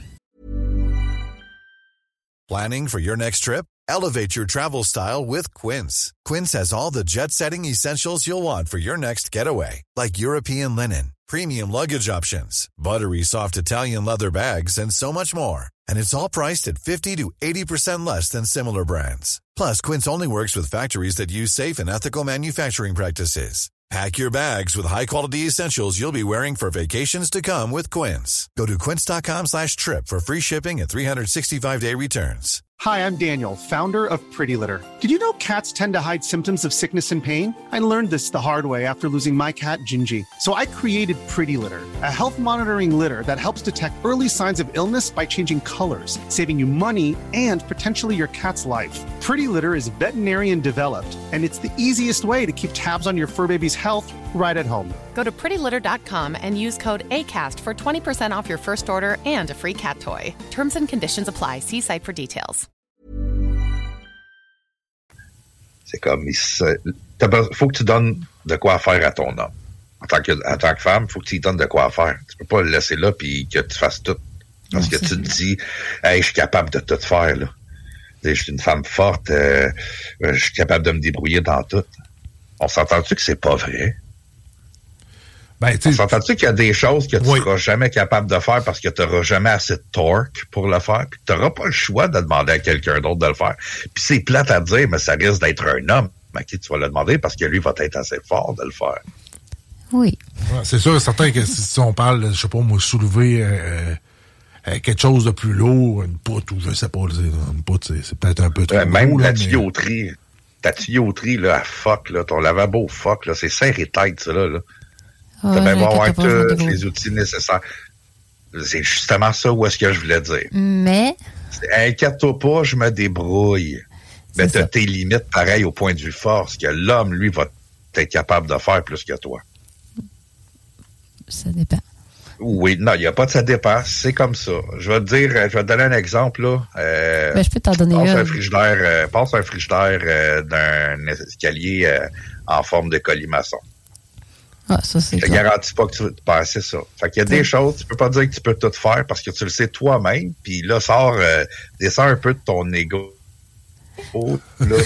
Planning for your next trip? Elevate your travel style with Quince. Quince has all the jet-setting essentials you'll want for your next getaway, like European linen, premium luggage options, buttery soft Italian leather bags, and so much more. And it's all priced at 50 to 80% less than similar brands. Plus, Quince only works with factories that use safe and ethical manufacturing practices. Pack your bags with high-quality essentials you'll be wearing for vacations to come with Quince. Go to quince.com/trip for free shipping and 365-day returns. Hi, I'm Daniel, founder of Pretty Litter. Did you know cats tend to hide symptoms of sickness and pain? I learned this the hard way after losing my cat, Gingy. So I created Pretty Litter, a health monitoring litter that helps detect early signs of illness by changing colors, saving you money and potentially your cat's life. Pretty Litter is veterinarian developed, and it's the easiest way to keep tabs on your fur baby's health right at home. Go to prettylitter.com and use code ACAST for 20% off your first order and a free cat toy. Terms and conditions apply. See site for details. C'est comme, faut que tu donnes de quoi faire à ton homme. En tant que femme, faut que tu lui donnes de quoi faire. Tu peux pas le laisser là puis que tu fasses tout. Parce que tu te dis, hey, je suis capable de tout faire, là. Je suis une femme forte, je suis capable de me débrouiller dans tout. On s'entend-tu que c'est pas vrai? Ben, on s'entend-tu qu'il y a des choses que tu seras jamais capable de faire parce que tu n'auras jamais assez de torque pour le faire, puis tu n'auras pas le choix de demander à quelqu'un d'autre de le faire. Puis c'est plate à dire, mais ça risque d'être un homme à qui tu vas le demander parce que lui va être assez fort de le faire. Oui. Ouais, c'est sûr, certain que si on parle, je sais pas, moi, soulever quelque chose de plus lourd, une poutre ou je sais pas, une poutre, c'est peut-être un peu trop même gros, la là, tuyauterie. Ta tuyauterie, là, à fuck, là, ton lavabo fuck, là, c'est serré tête, ça, là. T'as bien beau avoir tous les outils nécessaires. C'est justement ça où est-ce que je voulais dire. Mais... Inquiète-toi pas, je me débrouille. Mais t'as tes limites pareil au point de vue force que l'homme, lui, va être capable de faire plus que toi. Ça dépend. Oui, non, il n'y a pas de ça dépend. C'est comme ça. Je vais te donner un exemple, là. Je peux t'en donner passe un frigidaire d'un escalier en forme de colimaçon. Ah, ça, c'est Je te garantis pas que tu vas te passer ça. Fait qu'il y a des choses, tu peux pas dire que tu peux tout faire parce que tu le sais toi-même, puis là, descends un peu de ton ego. Là,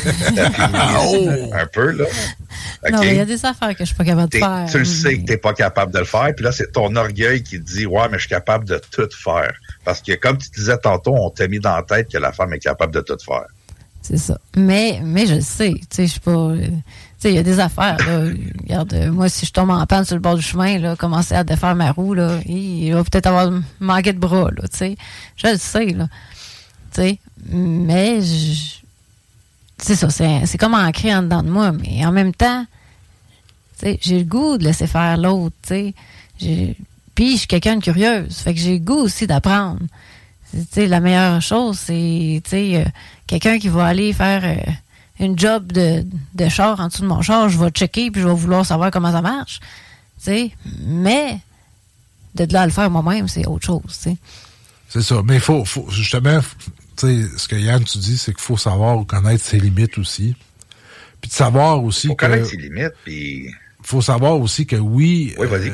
un peu, là. Okay? Non, mais il y a des affaires que je suis pas capable de faire. Tu le sais que t'es pas capable de le faire, puis là, c'est ton orgueil qui te dit « Ouais, mais je suis capable de tout faire. » Parce que, comme tu disais tantôt, on t'a mis dans la tête que la femme est capable de tout faire. C'est ça. Mais je le sais. Tu sais, je suis pas... Tu sais, il y a des affaires, là. Regarde, moi, si je tombe en panne sur le bord du chemin, là, commencer à défaire ma roue, là, il va peut-être avoir manqué de bras, là, tu sais. Je le sais, là. Tu sais, mais c'est ça, c'est comme ancré en dedans de moi, mais en même temps, tu sais, j'ai le goût de laisser faire l'autre, tu sais. Puis, je suis quelqu'un de curieuse, fait que j'ai le goût aussi d'apprendre. Tu sais, la meilleure chose, c'est, tu sais, quelqu'un qui va aller faire... une job de char en dessous de mon char, je vais checker puis je vais vouloir savoir comment ça marche. T'sais, mais de là à le faire moi-même, c'est autre chose. T'sais. C'est ça. Mais il faut justement, ce que Yann, tu dis, c'est qu'il faut savoir ou connaître ses limites aussi. Puis de savoir aussi faut connaître ses limites, puis... faut savoir aussi que oui,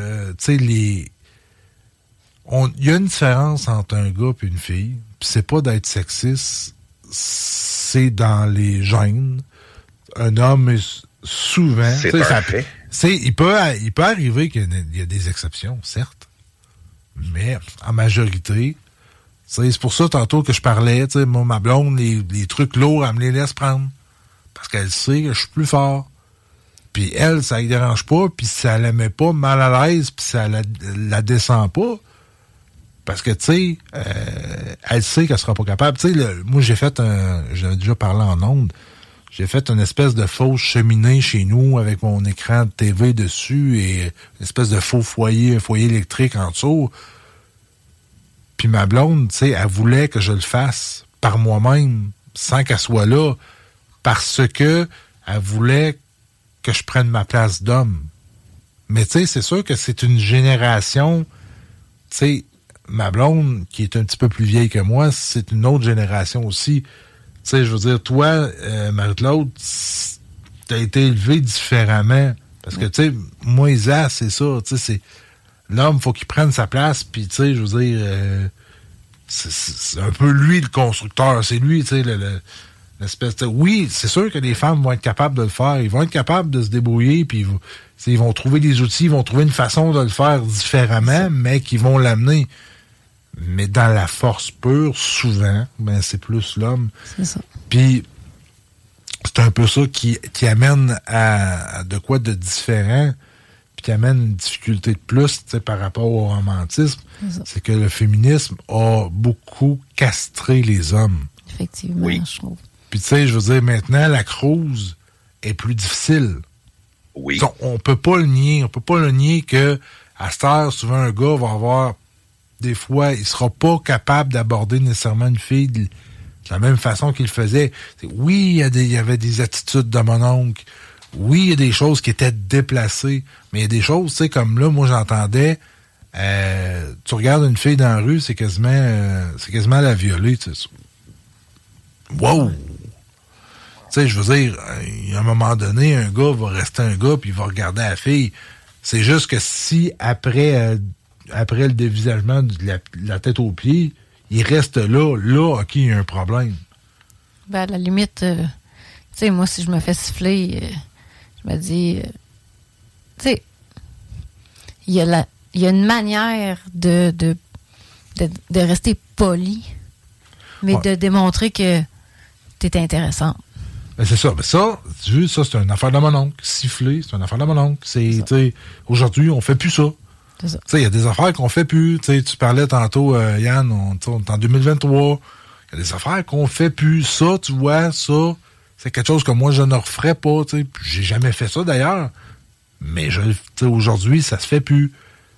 il y a une différence entre un gars et une fille. Puis c'est pas d'être sexiste, c'est dans les gènes. Un homme, souvent... C'est un fait. Il peut arriver qu'il y a des exceptions, certes, mais en majorité, c'est pour ça tantôt que je parlais, moi, ma blonde, les trucs lourds, elle me les laisse prendre. Parce qu'elle sait que je suis plus fort. Puis elle, ça ne dérange pas, puis ça la met pas mal à l'aise, puis ça la descend pas. Parce que, tu sais, elle sait qu'elle sera pas capable. Tu sais, moi, j'avais déjà parlé en ondes, j'ai fait une espèce de fausse cheminée chez nous avec mon écran de TV dessus et une espèce de faux foyer, un foyer électrique en dessous. Puis ma blonde, tu sais, elle voulait que je le fasse par moi-même, sans qu'elle soit là, parce que elle voulait que je prenne ma place d'homme. Mais tu sais, c'est sûr que c'est une génération, tu sais, ma blonde, qui est un petit peu plus vieille que moi, c'est une autre génération aussi. Tu sais, je veux dire, toi, Marie-Claude, t'as été élevé différemment. Parce que, tu sais, moi, Isa, c'est ça. Tu sais, c'est... L'homme, faut qu'il prenne sa place, puis, tu sais, je veux dire... c'est un peu lui, le constructeur. C'est lui, tu sais, l'espèce de... Oui, c'est sûr que les femmes vont être capables de le faire. Ils vont être capables de se débrouiller, puis ils vont trouver des outils, ils vont trouver une façon de le faire différemment, mais qui vont l'amener. Mais dans la force pure, souvent, ben c'est plus l'homme. C'est ça. Puis, c'est un peu ça qui amène à de quoi de différent, puis qui amène une difficulté de plus, tu sais, par rapport au romantisme. C'est que le féminisme a beaucoup castré les hommes. Effectivement, oui. Je trouve. Puis, tu sais, je veux dire, maintenant, la cruise est plus difficile. Oui. On peut pas le nier. On peut pas le nier que, à cette heure, souvent, un gars va avoir... Des fois, il sera pas capable d'aborder nécessairement une fille de la même façon qu'il le faisait. Oui, il y avait des attitudes de mon oncle. Oui, il y a des choses qui étaient déplacées. Mais il y a des choses, tu sais, comme là, moi, j'entendais, tu regardes une fille dans la rue, c'est quasiment la violer, tu sais. Wow! Tu sais, je veux dire, à un moment donné, un gars va rester un gars puis il va regarder la fille. C'est juste que si, après le dévisagement de la tête aux pieds, il reste là, OK, il y a un problème. Ben, à la limite, tu sais, moi, si je me fais siffler, je me dis, tu sais, il y a une manière de rester poli, mais de démontrer que tu es intéressant. Ben c'est ça. Ben ça, tu vois, ça, c'est une affaire de mon oncle. Siffler, c'est une affaire de mon oncle. Aujourd'hui, on fait plus ça. C'est ça. Il y a des affaires qu'on fait plus. Tu parlais tantôt, Yann, on est en 2023. Il y a des affaires qu'on fait plus. Ça, tu vois, ça, c'est quelque chose que moi, je ne referais pas. T'sais. J'ai jamais fait ça, d'ailleurs. Mais aujourd'hui, ça se fait plus.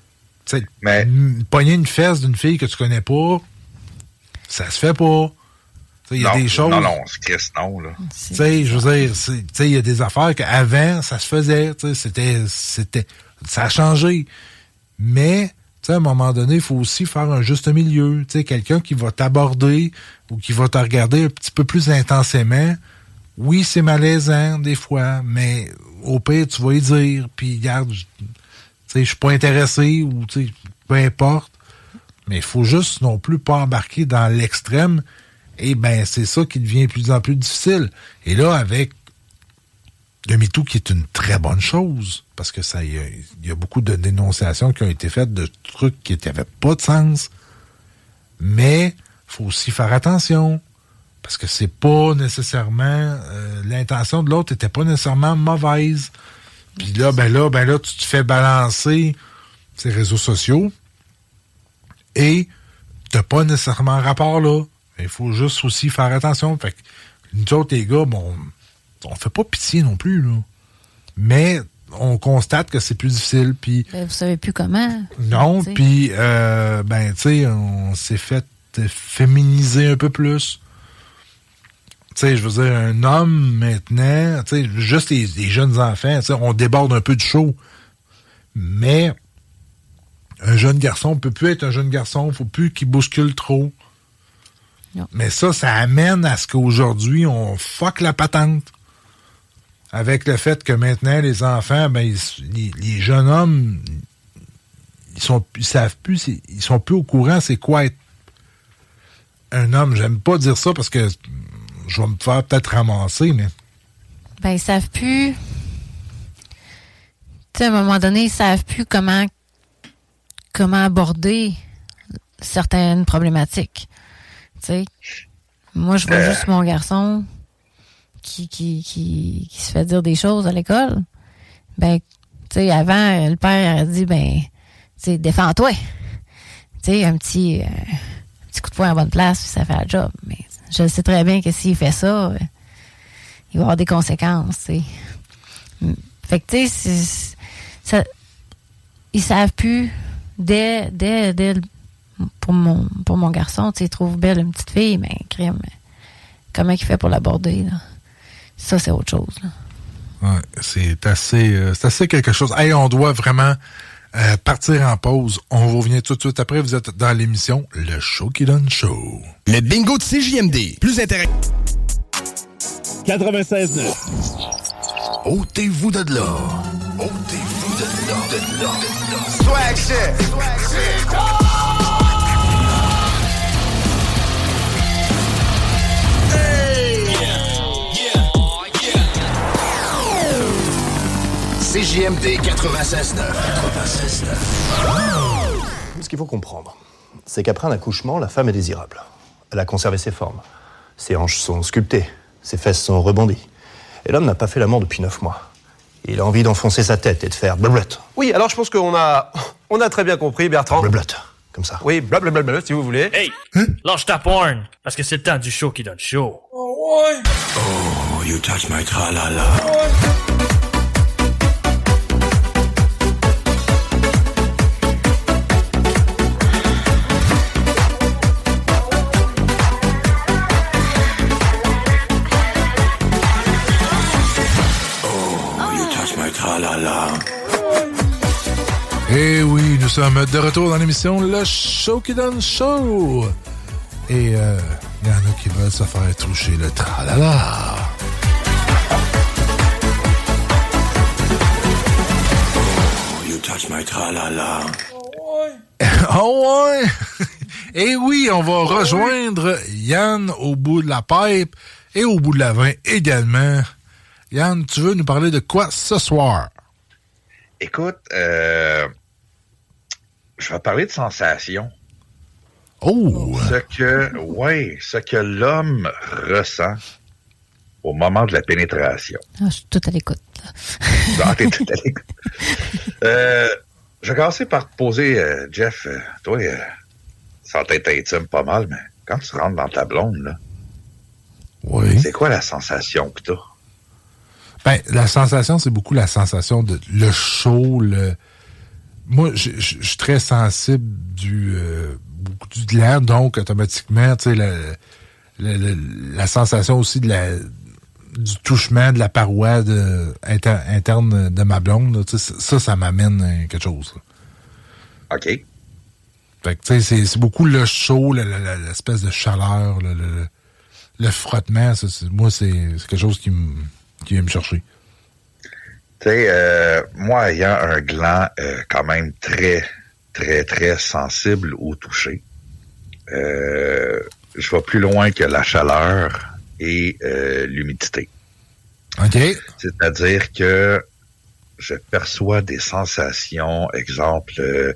Pogner une fesse d'une fille que tu connais pas, ça se fait pas. Il y a des choses. Non, c'est non, là. Je veux dire, il y a des affaires qu'avant, ça se faisait. C'était. Ça a changé. Mais, à un moment donné, il faut aussi faire un juste milieu. Quelqu'un qui va t'aborder ou qui va te regarder un petit peu plus intensément. Oui, c'est malaisant, des fois, mais au pire, tu vas y dire, puis regarde, je suis pas intéressé, ou peu importe. Mais il faut juste non plus pas embarquer dans l'extrême. Et ben c'est ça qui devient de plus en plus difficile. Et là, avec le MeToo, qui est une très bonne chose, parce que ça, il y a beaucoup de dénonciations qui ont été faites de trucs qui n'avaient pas de sens. Mais il faut aussi faire attention, parce que c'est pas nécessairement l'intention de l'autre n'était pas nécessairement mauvaise. Puis là, ben là, tu te fais balancer ces réseaux sociaux et t'as pas nécessairement rapport là. Il faut juste aussi faire attention. Fait que nous autres, les gars, bon, on fait pas pitié non plus, là. Mais on constate que c'est plus difficile. Puis vous savez plus comment. Non, puis tu sais, on s'est fait féminiser un peu plus. Tu sais, je veux dire, un homme maintenant, tu sais, juste les jeunes enfants, tu sais, on déborde un peu du show. Mais un jeune garçon peut plus être un jeune garçon, faut plus qu'il bouscule trop. Non. Mais ça amène à ce qu'aujourd'hui, on fuck la patente. Avec le fait que maintenant, les enfants, ben, les jeunes hommes, ils savent plus, ils sont plus au courant c'est quoi être un homme. J'aime pas dire ça parce que je vais me faire peut-être ramasser, mais... Ben, ils savent plus... Tu sais, à un moment donné, ils savent plus comment aborder certaines problématiques. Tu sais, moi, je vois juste mon garçon qui se fait dire des choses à l'école. Ben, tu sais, avant, le père a dit, ben, tu sais, défends-toi. Tu sais, un petit coup de poing en bonne place, puis ça fait le job. Mais je sais très bien que s'il fait ça, il va avoir des conséquences, tu sais. Fait que, tu sais, ils savent plus, pour mon garçon, tu sais, il trouve belle une petite fille, mais crime, comment il fait pour l'aborder, là? Ça, c'est autre chose, là. Ouais, c'est assez quelque chose. Hey, on doit vraiment partir en pause. On revient tout de suite après. Vous êtes dans l'émission Le Show qui donne show. Le bingo de CJMD. Plus intéressant. 96.9. Ôtez-vous de là. Ôtez-vous de là. Swag shit. Swag shit. CJMD 96.9. Ce qu'il faut comprendre, c'est qu'après un accouchement, la femme est désirable. Elle a conservé ses formes. Ses hanches sont sculptées, ses fesses sont rebondies. Et l'homme n'a pas fait l'amour depuis 9 mois. Il a envie d'enfoncer sa tête et de faire blablabla. Oui, alors je pense qu'on a très bien compris, Bertrand. Blablabla, comme ça. Oui, blablabla, si vous voulez. Hey, lâche ta porn, parce que c'est le temps du show qui donne chaud. Oh, ouais. Oh, you touch my tra-la-la. Et oui, nous sommes de retour dans l'émission Le Show qui donne show. Et il y en a qui veulent se faire toucher le tralala. Oh, you touch my tralala. Oh ouais! Et oui, on va rejoindre Yann au bout de la pipe et au bout de la vin également. Yann, tu veux nous parler de quoi ce soir? Écoute, je vais parler de sensation. Oh! Ce que l'homme ressent au moment de la pénétration. Ah, je suis tout à l'écoute. Ah, t'es tout à l'écoute. Je vais commencer par te poser, Jeff, toi, sans être intime pas mal, mais quand tu rentres dans ta blonde, là, oui. C'est quoi la sensation que t'as? Ben, la sensation, c'est beaucoup la sensation de le chaud, Moi, je suis très sensible du gland, donc automatiquement, tu sais, la sensation aussi du touchement de la paroi interne de ma blonde, là, ça m'amène quelque chose. Là. OK. Fait que, tu sais, c'est beaucoup le chaud, l'espèce de chaleur, le frottement. Moi, c'est quelque chose qui vient me chercher. Tu sais, moi, ayant un gland quand même très, très, très sensible au toucher, je vais plus loin que la chaleur et l'humidité. OK. C'est-à-dire que je perçois des sensations, exemple,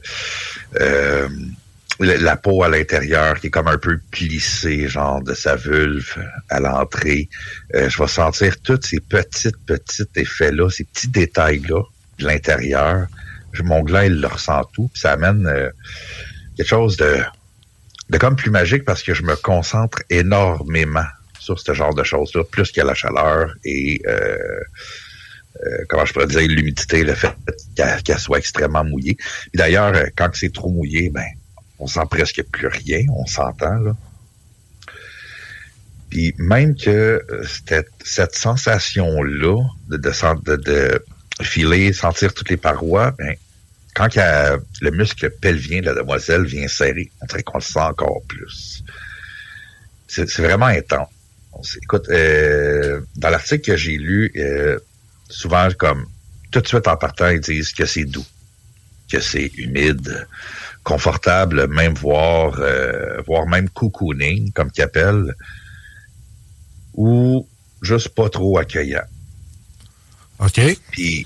la peau à l'intérieur qui est comme un peu plissée, genre de sa vulve à l'entrée. Je vais sentir tous ces petits effets-là, ces petits détails-là de l'intérieur. Mon gland, il le ressent tout. Puis ça amène quelque chose de comme plus magique parce que je me concentre énormément sur ce genre de choses-là, plus que la chaleur et comment je pourrais dire, l'humidité, le fait qu'elle soit extrêmement mouillée. Puis d'ailleurs, quand c'est trop mouillé, ben on sent presque plus rien, on s'entend, là. Puis même que cette sensation-là de filer, sentir toutes les parois, ben, quand le muscle pelvien de la demoiselle vient serrer, on dirait qu'on le sent encore plus. C'est vraiment intense. Écoute, dans l'article que j'ai lu, souvent, comme tout de suite en partant, ils disent que c'est doux, que c'est humide, confortable, même voire même cocooning, comme qu'ils appellent, ou juste pas trop accueillant. OK. Puis,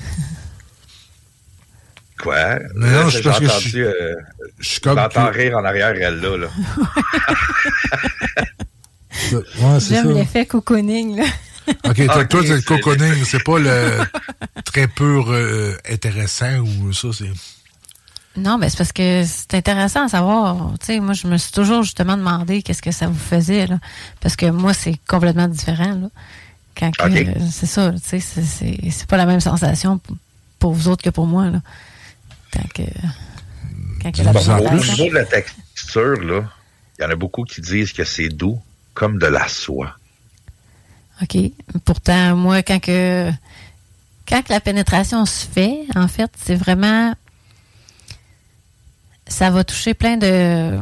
quoi? Non, j'ai entendu, j'entends rire en arrière, elle là. Ouais, c'est J'aime ça. l'effet cocooning, là. OK, toi, c'est le cocooning, c'est pas le très pur intéressant ou ça, c'est... Non, ben c'est parce que c'est intéressant à savoir. Tu sais, moi, je me suis toujours justement demandé qu'est-ce que ça vous faisait, là. Parce que moi, c'est complètement différent, là. Quand okay. C'est ça, tu sais, c'est pas la même sensation pour vous autres que pour moi, là. Quand la au niveau de la texture, là, il y en a beaucoup qui disent que c'est doux comme de la soie. OK. Pourtant, moi, quand la pénétration se fait, en fait, c'est vraiment... Ça va toucher plein de...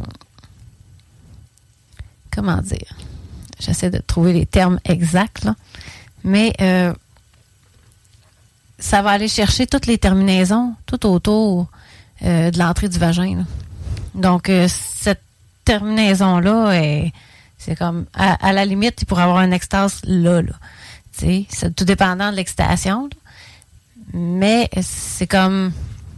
Comment dire? J'essaie de trouver les termes exacts, là. Mais ça va aller chercher toutes les terminaisons, tout autour de l'entrée du vagin, là. Donc, cette terminaison-là, c'est comme... À la limite, il pourrait avoir un extase là. Tu sais, c'est tout dépendant de l'excitation, là. Mais c'est comme...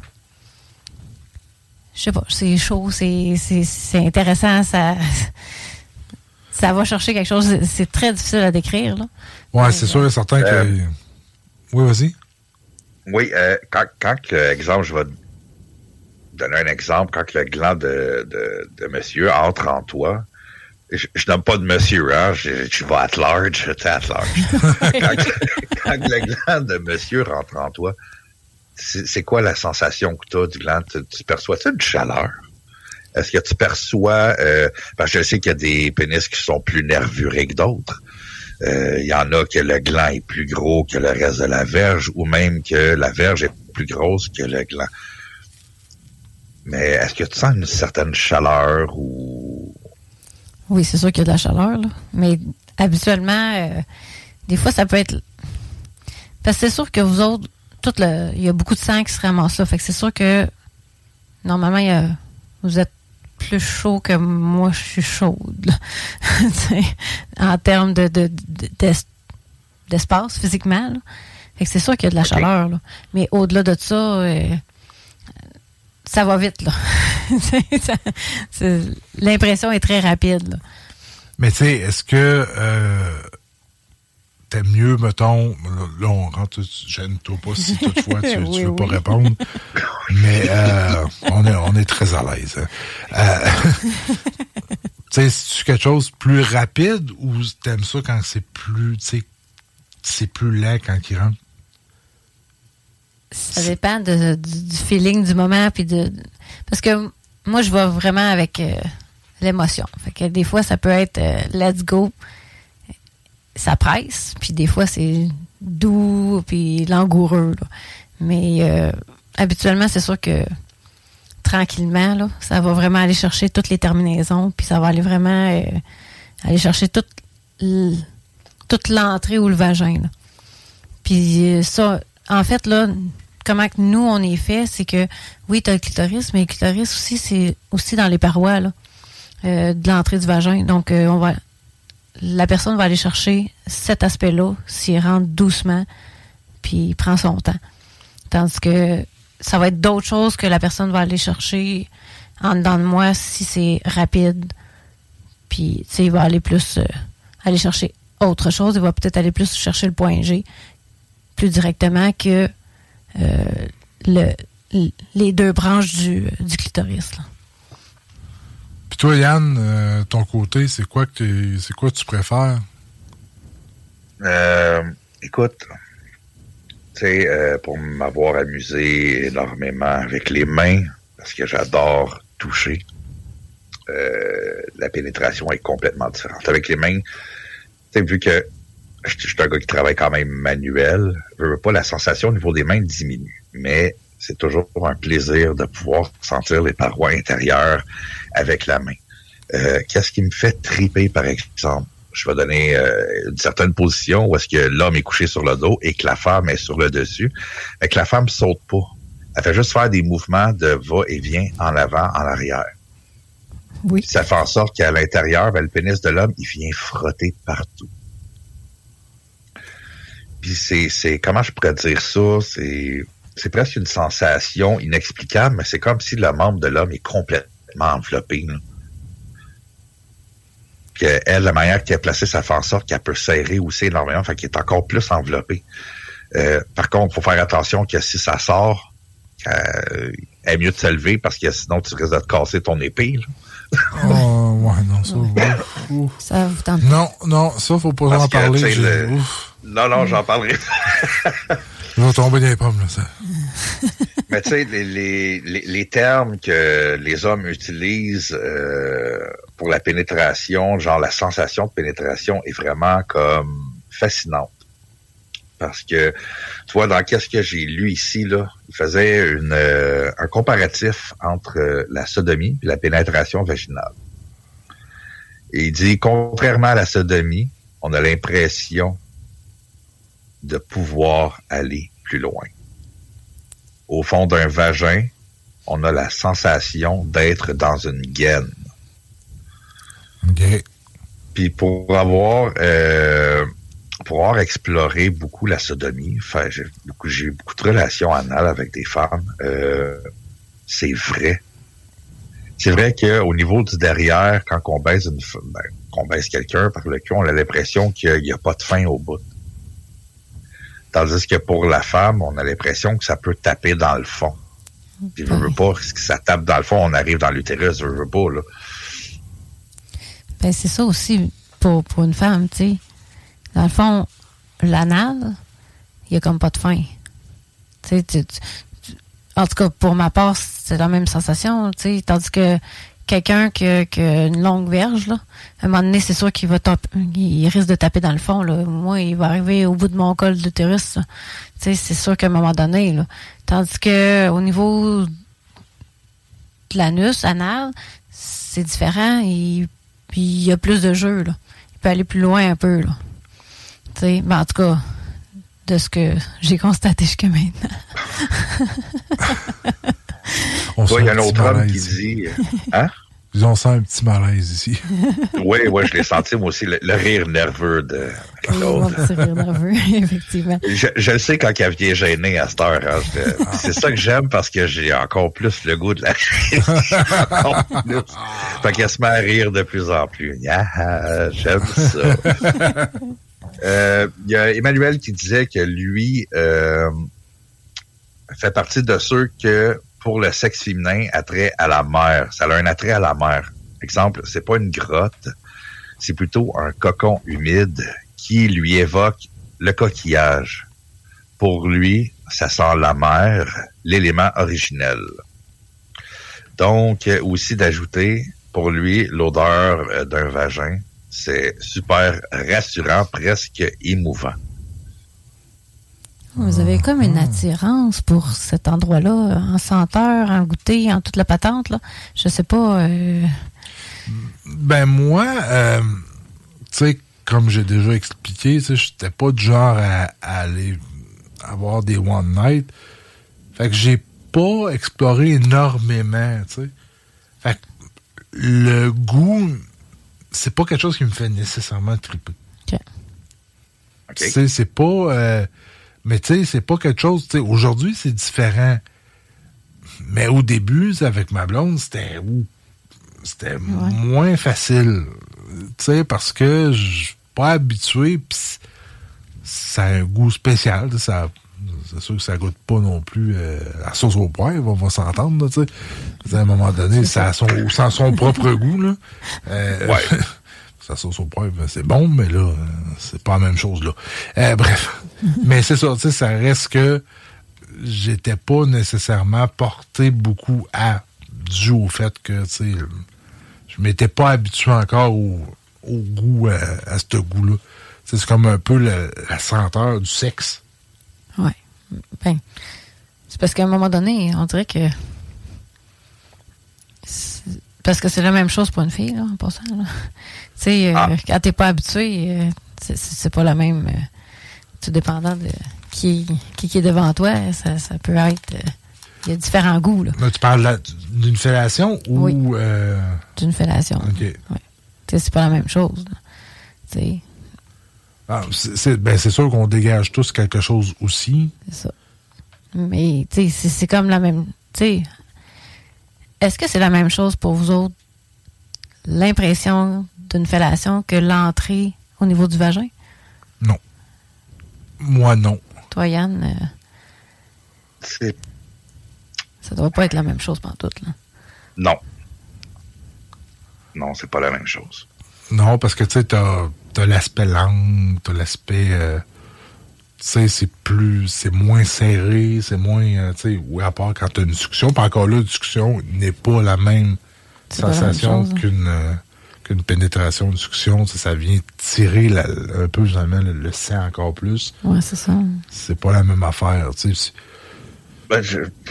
Je sais pas, c'est chaud, c'est intéressant, ça va chercher quelque chose, c'est très difficile à décrire, là. Ouais, c'est sûr et certain que... Oui, vas-y. Oui, quand exemple, je vais donner un exemple, quand le gland de monsieur entre en toi, je nomme pas de monsieur, hein, je vais at large, quand le gland de monsieur rentre en toi, c'est quoi la sensation que tu as du gland? Tu perçois-tu une chaleur? Est-ce que tu perçois... parce que je sais qu'il y a des pénis qui sont plus nervurés que d'autres. Il y en a que le gland est plus gros que le reste de la verge, ou même que la verge est plus grosse que le gland. Mais est-ce que tu sens une certaine chaleur ou... Oui, c'est sûr qu'il y a de la chaleur, là. Mais habituellement, des fois, ça peut être... Parce que c'est sûr que vous autres, il y a beaucoup de sang qui se ramasse là. Fait que c'est sûr que normalement, vous êtes plus chaud que moi, je suis chaude. En termes d'espace physiquement. Là. Fait que c'est sûr qu'il y a de la chaleur. Là. Mais au-delà de ça, ça va vite, là. L'impression est très rapide, là. Mais tu sais, est-ce que t'aimes mieux, mettons, là on rentre, gêne-toi pas si toutefois tu veux pas répondre, mais on est très à l'aise. Tu sais, c'est quelque chose de plus rapide ou t'aimes ça quand c'est plus, tu sais, c'est plus lent quand il rentre? Ça dépend du feeling du moment, puis parce que moi, je vais vraiment avec l'émotion. Fait que des fois, ça peut être let's go, ça presse, puis des fois, c'est doux, puis langoureux, là. Mais habituellement, c'est sûr que tranquillement, là, ça va vraiment aller chercher toutes les terminaisons, puis ça va aller vraiment aller chercher toute l'entrée ou le vagin, là. Puis ça, en fait, là, comment que nous, on est fait, c'est que, oui, tu as le clitoris, mais le clitoris aussi, c'est aussi dans les parois, là, de l'entrée du vagin. Donc, la personne va aller chercher cet aspect-là s'il rentre doucement, puis il prend son temps. Tandis que ça va être d'autres choses que la personne va aller chercher en dedans de moi si c'est rapide. Puis, tu sais, il va aller plus aller chercher autre chose. Il va peut-être aller plus chercher le point G plus directement que les deux branches du clitoris, là. Puis toi, Yann, ton côté, c'est quoi que tu préfères? Écoute, tu sais, pour m'avoir amusé énormément avec les mains, parce que j'adore toucher, la pénétration est complètement différente. Avec les mains, tu sais, vu que je suis un gars qui travaille quand même manuel, je veux pas, la sensation au niveau des mains diminue, mais c'est toujours un plaisir de pouvoir sentir les parois intérieures avec la main. Qu'est-ce qui me fait triper, par exemple? Je vais donner une certaine position où est-ce que l'homme est couché sur le dos et que la femme est sur le dessus. Et que la femme saute pas. Elle fait juste faire des mouvements de va-et-vient en avant, en arrière. Oui. Ça fait en sorte qu'à l'intérieur, le pénis de l'homme, il vient frotter partout. Puis c'est comment je pourrais dire ça? C'est presque une sensation inexplicable, mais c'est comme si le membre de l'homme est complètement enveloppé, là. Puis elle, la manière qu'elle est placée, ça fait en sorte qu'elle peut serrer aussi énormément, fait qu'elle est encore plus enveloppée. Par contre, il faut faire attention que si ça sort, elle est mieux de se lever parce que sinon tu risques de te casser ton épée, là. Oh, ouais, non, ça, ouf. Ça vous tente? Non, ça, faut pas en parler. Non, j'en parlerai pas. Je vais tomber dans les pommes, là, ça. Mais tu sais, les termes que les hommes utilisent pour la pénétration, genre la sensation de pénétration est vraiment comme fascinante. Parce que, tu vois, dans qu'est-ce que j'ai lu ici, là, il faisait un comparatif entre la sodomie et la pénétration vaginale. Et il dit, contrairement à la sodomie, on a l'impression de pouvoir aller plus loin. Au fond d'un vagin, on a la sensation d'être dans une gaine. Okay. Puis pour avoir exploré beaucoup la sodomie, j'ai eu beaucoup de relations anales avec des femmes, c'est vrai. C'est vrai qu'au niveau du derrière, quand on baise qu'on baise quelqu'un par le cul, on a l'impression qu'il n'y a pas de fin au bout. Tandis que pour la femme, on a l'impression que ça peut taper dans le fond. Puis je veux pas, si ça tape dans le fond, on arrive dans l'utérus, je veux pas, là. Ben, c'est ça aussi pour une femme, tu sais. Dans le fond, l'anal, il y a comme pas de fin. Tu sais, en tout cas, pour ma part, c'est la même sensation, tu sais. Tandis que quelqu'un qui a une longue verge, là, à un moment donné, c'est sûr qu'il il risque de taper dans le fond, là. Moi, il va arriver au bout de mon col d'utérus, là. Tu sais, c'est sûr qu'à un moment donné, là. Tandis que au niveau de l'anus, anal, c'est différent. Puis il y a plus de jeu, là. Il peut aller plus loin un peu, là. Tu sais, ben, en tout cas, de ce que j'ai constaté jusqu'à maintenant. Il y a un autre homme qui dit... Hein? Ils ont senti un petit malaise ici. Oui, je l'ai senti, moi aussi, le rire nerveux de Claude. Un petit rire nerveux, effectivement. Je le sais quand il vient gêné à cette heure. Hein, c'est ça que j'aime parce que j'ai encore plus le goût de la encore plus. Fait qu'elle se met à rire de plus en plus. Yeah, j'aime ça. Il y a Emmanuel qui disait que lui fait partie de ceux que pour le sexe féminin, attrait à la mer. Ça a un attrait à la mer. Exemple, c'est pas une grotte, c'est plutôt un cocon humide qui lui évoque le coquillage. Pour lui, ça sent la mer, l'élément originel. Donc, aussi d'ajouter, pour lui, l'odeur d'un vagin, c'est super rassurant, presque émouvant. Vous avez comme une attirance pour cet endroit-là, en senteur, en goûter, en toute la patente, là. Je sais pas. Ben moi, tu sais, comme j'ai déjà expliqué, j'étais pas du genre à aller avoir des one night. Fait que j'ai pas exploré énormément, tu sais. Fait que le goût, c'est pas quelque chose qui me fait nécessairement triper. OK. Tu sais, c'est pas... mais tu sais, c'est pas quelque chose... Tu sais, aujourd'hui, c'est différent. Mais au début, avec ma blonde, c'était moins facile. Tu sais, parce que je suis pas habitué, pis ça a un goût spécial. Ça, c'est sûr que ça goûte pas non plus la sauce au poivre, on va s'entendre, tu sais. À un moment donné, ça a son propre goût, là. Ouais. La sauce au poivre, c'est bon, mais là, c'est pas la même chose, là. Bref. Mais c'est ça, tu sais, ça reste que j'étais pas nécessairement porté beaucoup dû au fait que, tu sais, je m'étais pas habitué encore au goût, à ce goût-là. Tu sais, c'est comme un peu la senteur du sexe. Ouais. Ben, c'est parce qu'à un moment donné, on dirait que... Parce que c'est la même chose pour une fille, là, en passant, là. Tu sais, quand t'es pas habitué, c'est pas la même... tout dépendant de qui est devant toi, ça peut être... Il y a différents goûts, là. Mais tu parles d'une fellation ou... Oui. D'une fellation. OK. Ouais. Tu sais, c'est pas la même chose, là. Tu sais... Ah, c'est sûr qu'on dégage tous quelque chose aussi. C'est ça. Mais, tu sais, c'est comme la même... Tu sais, est-ce que c'est la même chose pour vous autres, l'impression d'une fellation, que l'entrée au niveau du vagin? Non. Moi, non. Toi, Yann, ça doit pas être la même chose pantoute, là. Non. Non, c'est pas la même chose. Non, parce que, tu sais, t'as l'aspect langue, t'as l'aspect... tu sais, c'est moins serré, c'est moins, tu sais, ou à part quand t'as une discussion, puis encore là, la discussion n'est pas la même sensation qu'une pénétration, une discussion, ça vient tirer un peu, justement, le sang encore plus. Ouais, c'est ça. C'est pas la même affaire, tu sais. Ben,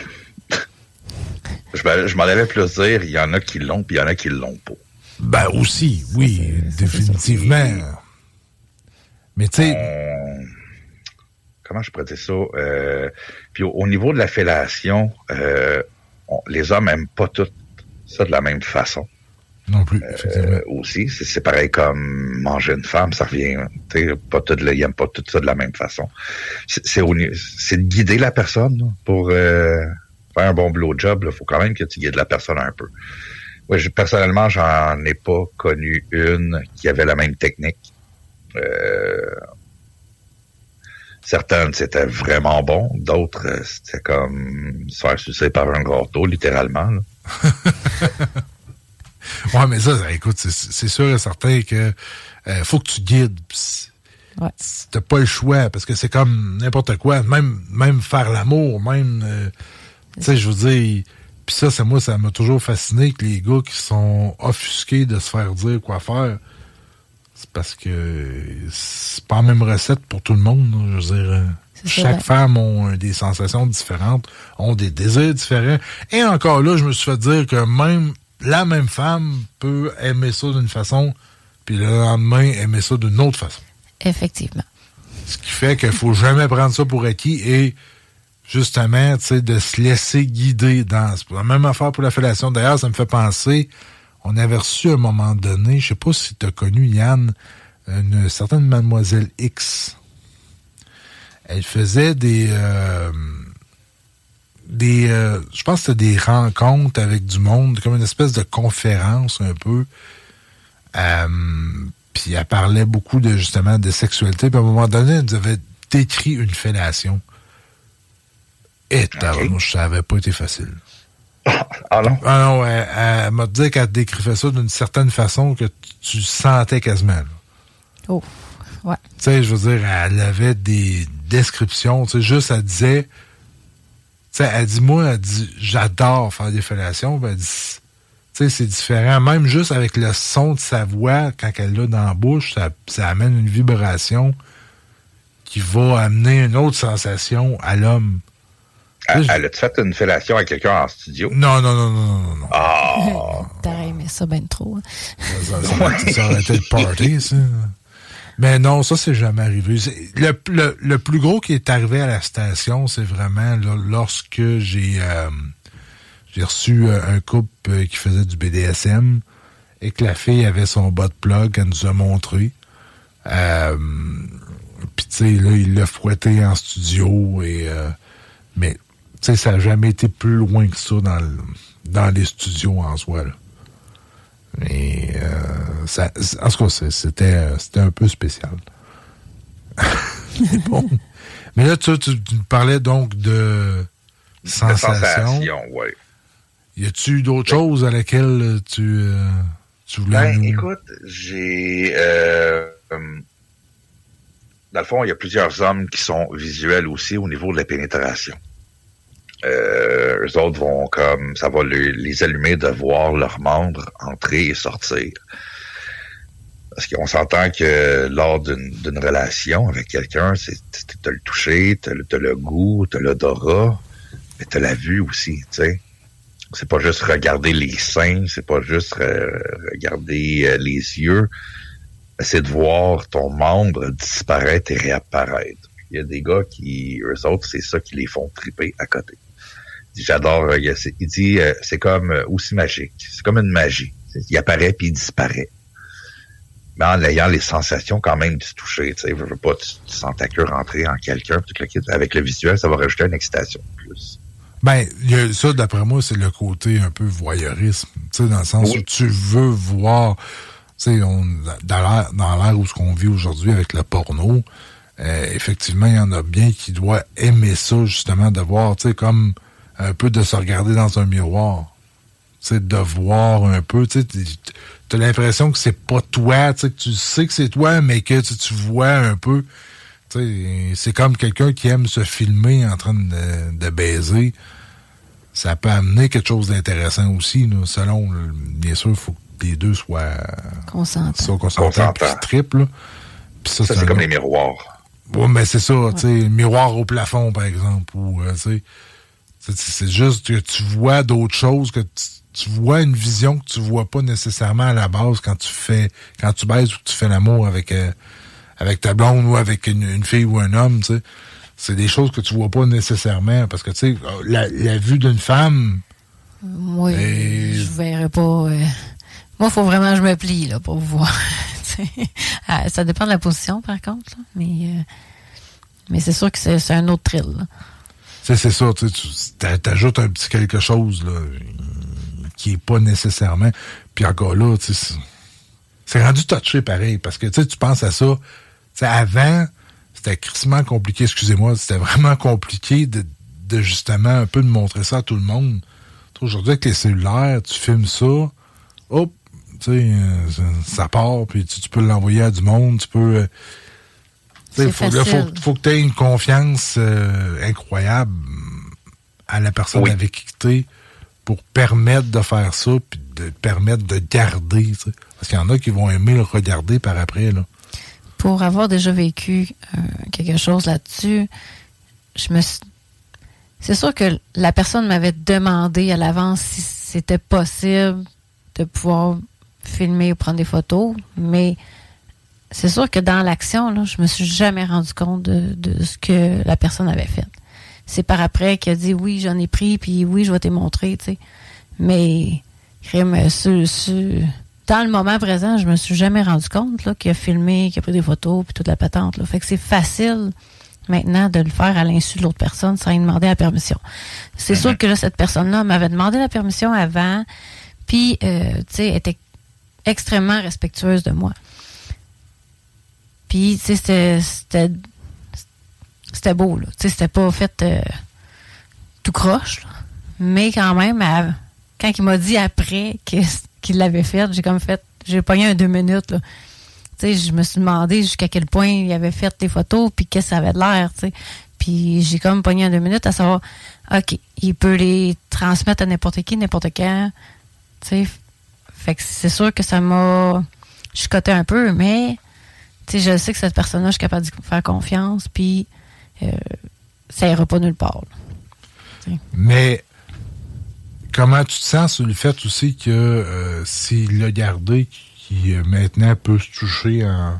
je m'en avais plus dire, il y en a qui l'ont, puis il y en a qui l'ont pas. Ben aussi, oui, définitivement. Mais tu sais... Comment je pourrais dire ça? Puis au niveau de la fellation, les hommes n'aiment pas tout ça de la même façon. Non plus, effectivement. Aussi, c'est pareil comme manger une femme, ça revient. Ils n'aiment pas tout ça de la même façon. C'est de guider la personne là, pour faire un bon blowjob. Il faut quand même que tu guides la personne un peu. Ouais, personnellement, j'en ai pas connu une qui avait la même technique. Certaines, c'était vraiment bon. D'autres, c'était comme se faire sucer par un gâteau, littéralement. Là. Ouais, mais ça, écoute, c'est sûr et certain que faut que tu guides. Ouais. T'as pas le choix, parce que c'est comme n'importe quoi. Même faire l'amour, même... tu sais, je veux dire... Puis ça m'a toujours fasciné que les gars qui sont offusqués de se faire dire quoi faire... C'est parce que c'est pas la même recette pour tout le monde. Là. Je veux dire, chaque femme a des sensations différentes, ont des désirs différents. Et encore là, je me suis fait dire que même la même femme peut aimer ça d'une façon, puis le lendemain, aimer ça d'une autre façon. Effectivement. Ce qui fait qu'il faut jamais prendre ça pour acquis et justement, tu sais, de se laisser guider dans... C'est la même affaire pour la fellation. D'ailleurs, ça me fait penser... on avait reçu à un moment donné, je sais pas si tu as connu, Yann, une certaine Mademoiselle X. Elle faisait je pense que c'était des rencontres avec du monde, comme une espèce de conférence un peu. Puis elle parlait beaucoup justement de sexualité. Puis à un moment donné, elle nous avait décrit une fellation. Et ça n'avait pas été facile. Ah non? Ah non, elle m'a dit qu'elle décrivait ça d'une certaine façon que tu sentais quasiment. Là. Oh, ouais. Tu sais, je veux dire, elle avait des descriptions. Tu sais, juste, elle disait... Tu sais, elle dit, j'adore faire des fellations. Ben, elle dit, tu sais, c'est différent. Même juste avec le son de sa voix, quand elle l'a dans la bouche, ça amène une vibration qui va amener une autre sensation à l'homme. Elle a-tu fait une fellation avec quelqu'un en studio? Non. Oh. T'aurais aimé ça ben trop. Hein? Ça aurait été le party, ça. Mais non, ça, c'est jamais arrivé. Le plus gros qui est arrivé à la station, c'est vraiment là, lorsque j'ai reçu un couple qui faisait du BDSM et que la fille avait son butt plug qu'elle nous a montré. Puis, tu sais, là, il l'a fouetté en studio mais... Tu sais, ça n'a jamais été plus loin que ça dans les studios en soi. Là. Mais en tout cas, c'était un peu spécial. Mais bon. Mais là, tu me parlais donc de sensations. Oui. Y a-tu d'autres choses à laquelle tu voulais nous... Écoute, j'ai... dans le fond, il y a plusieurs hommes qui sont visuels aussi au niveau de la pénétration. Eux autres vont ça va les allumer de voir leurs membres entrer et sortir. Parce qu'on s'entend que lors d'une relation avec quelqu'un, t'as le toucher, t'as le goût, t'as l'odorat, mais t'as la vue aussi, tu sais. C'est pas juste regarder les seins, c'est pas juste regarder les yeux, c'est de voir ton membre disparaître et réapparaître. Il y a des gars qui, eux autres, c'est ça qui les font triper à côté. J'adore, il dit, c'est comme aussi magique. C'est comme une magie. Il apparaît puis il disparaît. Mais en ayant les sensations quand même du toucher, tu sais, veux pas, tu sens ta queue rentrer en quelqu'un, avec le visuel, ça va rajouter une excitation de plus. Ben, ça, d'après moi, c'est le côté un peu voyeurisme, tu sais, dans le sens où tu veux voir, tu sais, dans l'ère où ce qu'on vit aujourd'hui avec le porno, effectivement, il y en a bien qui doivent aimer ça, justement, de voir, tu sais, comme un peu de se regarder dans un miroir. Tu sais, de voir un peu, tu sais, t'as l'impression que c'est pas toi, tu sais, que tu sais que c'est toi, mais que tu vois un peu, tu sais, c'est comme quelqu'un qui aime se filmer en train de baiser. Ça peut amener quelque chose d'intéressant aussi, là, selon, bien sûr, il faut que les deux soient consentants puis triple, là. Puis ça c'est comme les miroirs. Ouais, mais c'est ça, tu sais, miroir au plafond, par exemple, ou, tu sais, c'est juste que tu vois d'autres choses, que tu vois une vision que tu vois pas nécessairement à la base quand tu baises ou que tu fais l'amour avec ta blonde ou avec une fille ou un homme, tu sais. C'est des choses que tu vois pas nécessairement, parce que, tu sais, la vue d'une femme... Oui, je verrais pas... Moi, il faut vraiment que je me plie, là, pour voir. Ça dépend de la position, par contre, là, mais c'est sûr que c'est un autre thrill, là. C'est ça, tu t'ajoutes un petit quelque chose là, qui est pas nécessairement. Puis encore là, c'est rendu touché pareil, parce que tu penses à ça. Avant, c'était crissement compliqué, excusez-moi, c'était vraiment compliqué de justement un peu de montrer ça à tout le monde. Aujourd'hui, avec les cellulaires, tu filmes ça, hop, tu sais, ça part, puis tu peux l'envoyer à du monde, tu peux... Il faut que tu aies une confiance incroyable à la personne avec qui tu es pour permettre de faire ça puis de permettre de garder. T'sais. Parce qu'il y en a qui vont aimer le regarder par après. Là. Pour avoir déjà vécu quelque chose là-dessus, c'est sûr que la personne m'avait demandé à l'avance si c'était possible de pouvoir filmer ou prendre des photos, mais... C'est sûr que dans l'action, là, je me suis jamais rendu compte de ce que la personne avait fait. C'est par après qu'elle a dit oui, j'en ai pris, puis oui, je vais te montrer, tu sais. Mais dans le moment présent, je me suis jamais rendu compte là, qu'il a filmé, qu'il a pris des photos, puis toute la patente. Là. Fait que c'est facile maintenant de le faire à l'insu de l'autre personne sans y demander la permission. C'est sûr que là, cette personne-là m'avait demandé la permission avant, puis, tu sais, était extrêmement respectueuse de moi. Puis, tu sais, c'était beau, là. Tu sais, c'était pas fait tout croche, là. Mais quand même, quand il m'a dit après qu'il l'avait fait, j'ai pogné un 2 minutes, là. Tu sais, je me suis demandé jusqu'à quel point il avait fait les photos, puis qu'est-ce que ça avait de l'air, tu sais. Puis j'ai comme pogné un 2 minutes à savoir, OK, il peut les transmettre à n'importe qui, n'importe quand, tu sais. Fait que c'est sûr que ça m'a chicoté un peu, mais, tu sais, je sais que cette personne-là, je suis capable de faire confiance, puis ça ira pas nulle part, là. Mais comment tu te sens sur le fait aussi que s'il l'a gardé, qui maintenant peut se toucher en...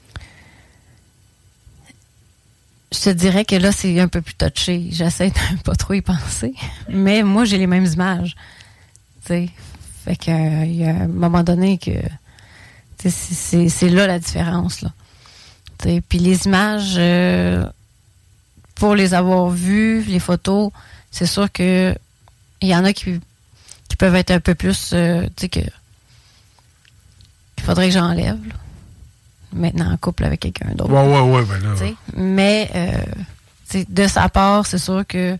Je te dirais que là, c'est un peu plus touché. J'essaie de pas trop y penser. Mais moi, j'ai les mêmes images. Tu sais. Fait que il y a un moment donné que c'est là la différence, là. Tu sais. Puis les images, pour les avoir vues, les photos, c'est sûr que il y en a qui peuvent être un peu plus, tu sais, qu'il faudrait que j'enlève, là. Maintenant en couple avec quelqu'un d'autre. Ouais, ben là. T'sais. Mais de sa part, c'est sûr que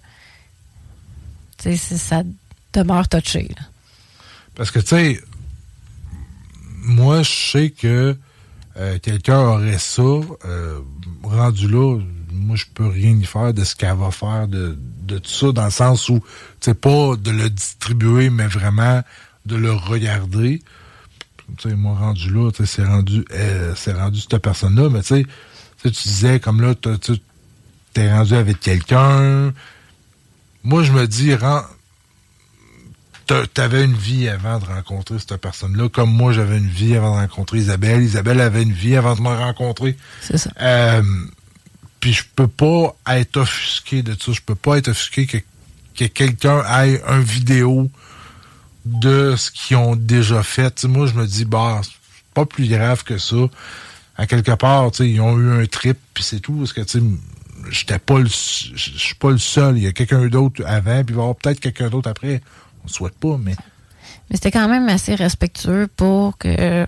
ça demeure touché, là. Parce que, tu sais, moi, je sais que quelqu'un aurait ça, rendu là, moi, je peux rien y faire de ce qu'elle va faire de tout ça, dans le sens où, tu sais, pas de le distribuer, mais vraiment de le regarder. Tu sais, moi, rendu là, tu sais, c'est rendu cette personne-là, mais tu sais, tu disais, comme là, t'es rendu avec quelqu'un. Moi, je me dis, t'avais une vie avant de rencontrer cette personne-là, comme moi, j'avais une vie avant de rencontrer Isabelle. Isabelle avait une vie avant de me rencontrer. C'est ça. Puis je peux pas être offusqué de ça. Je peux pas être offusqué que quelqu'un ait un vidéo de ce qu'ils ont déjà fait. T'sais, moi, je me dis, c'est pas plus grave que ça. À quelque part, ils ont eu un trip, puis c'est tout. Parce que, je suis pas le seul. Il y a quelqu'un d'autre avant, puis il va y avoir peut-être quelqu'un d'autre après. On ne souhaite pas, mais... Mais c'était quand même assez respectueux pour que...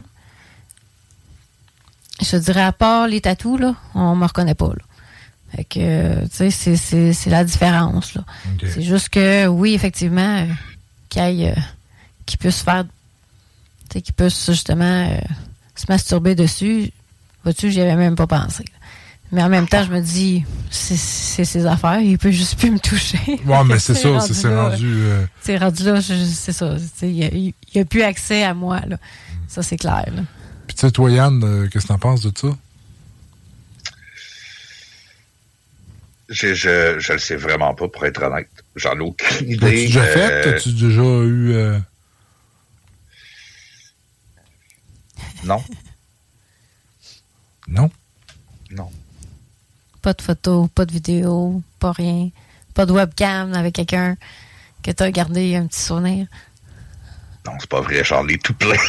Je te dirais, à part les tatous, là, on me reconnaît pas, là. Fait que, tu sais, c'est la différence, là. Okay. C'est juste que, oui, effectivement, qu'il puisse faire... Tu sais, qu'il puisse, justement, se masturber dessus. Vois-tu, j'y avais même pas pensé. Mais en même temps, je me dis, c'est ses affaires, il peut juste plus me toucher. Ouais, mais c'est ça, c'est rendu... C'est rendu là, c'est ça. Il n'y a plus accès à moi, là. Ça, c'est clair, là. Puis tu sais, toi, Yann, qu'est-ce que t'en penses de ça? Je le sais vraiment pas, pour être honnête. J'en ai aucune idée. T'as-tu déjà fait? T'as-tu déjà eu... Non. Non? Non. Pas de photos, pas de vidéos, pas rien. Pas de webcam avec quelqu'un que t'as gardé un petit souvenir. Non, c'est pas vrai, j'en ai tout plein.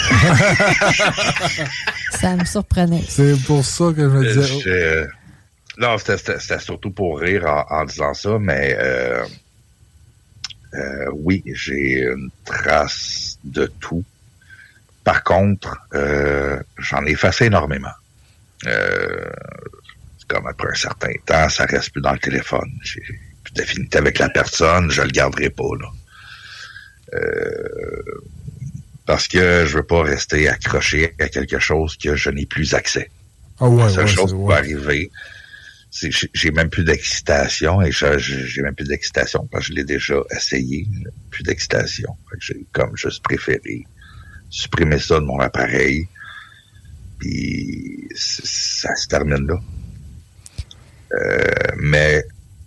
Ça me surprenait. C'est pour ça que je me disais... Non, c'était surtout pour rire en disant ça, mais oui, j'ai une trace de tout. Par contre, j'en ai effacé énormément. Comme après un certain temps, ça reste plus dans le téléphone. J'ai plus d'affinité avec la personne, je le garderai pas, là. Parce que je veux pas rester accroché à quelque chose que je n'ai plus accès. Ah ouais, la seule chose qui peut arriver, c'est que j'ai même plus d'excitation, et j'ai même plus d'excitation quand je l'ai déjà essayé. Plus d'excitation. J'ai comme juste préféré supprimer ça de mon appareil. Puis ça se termine là. Mais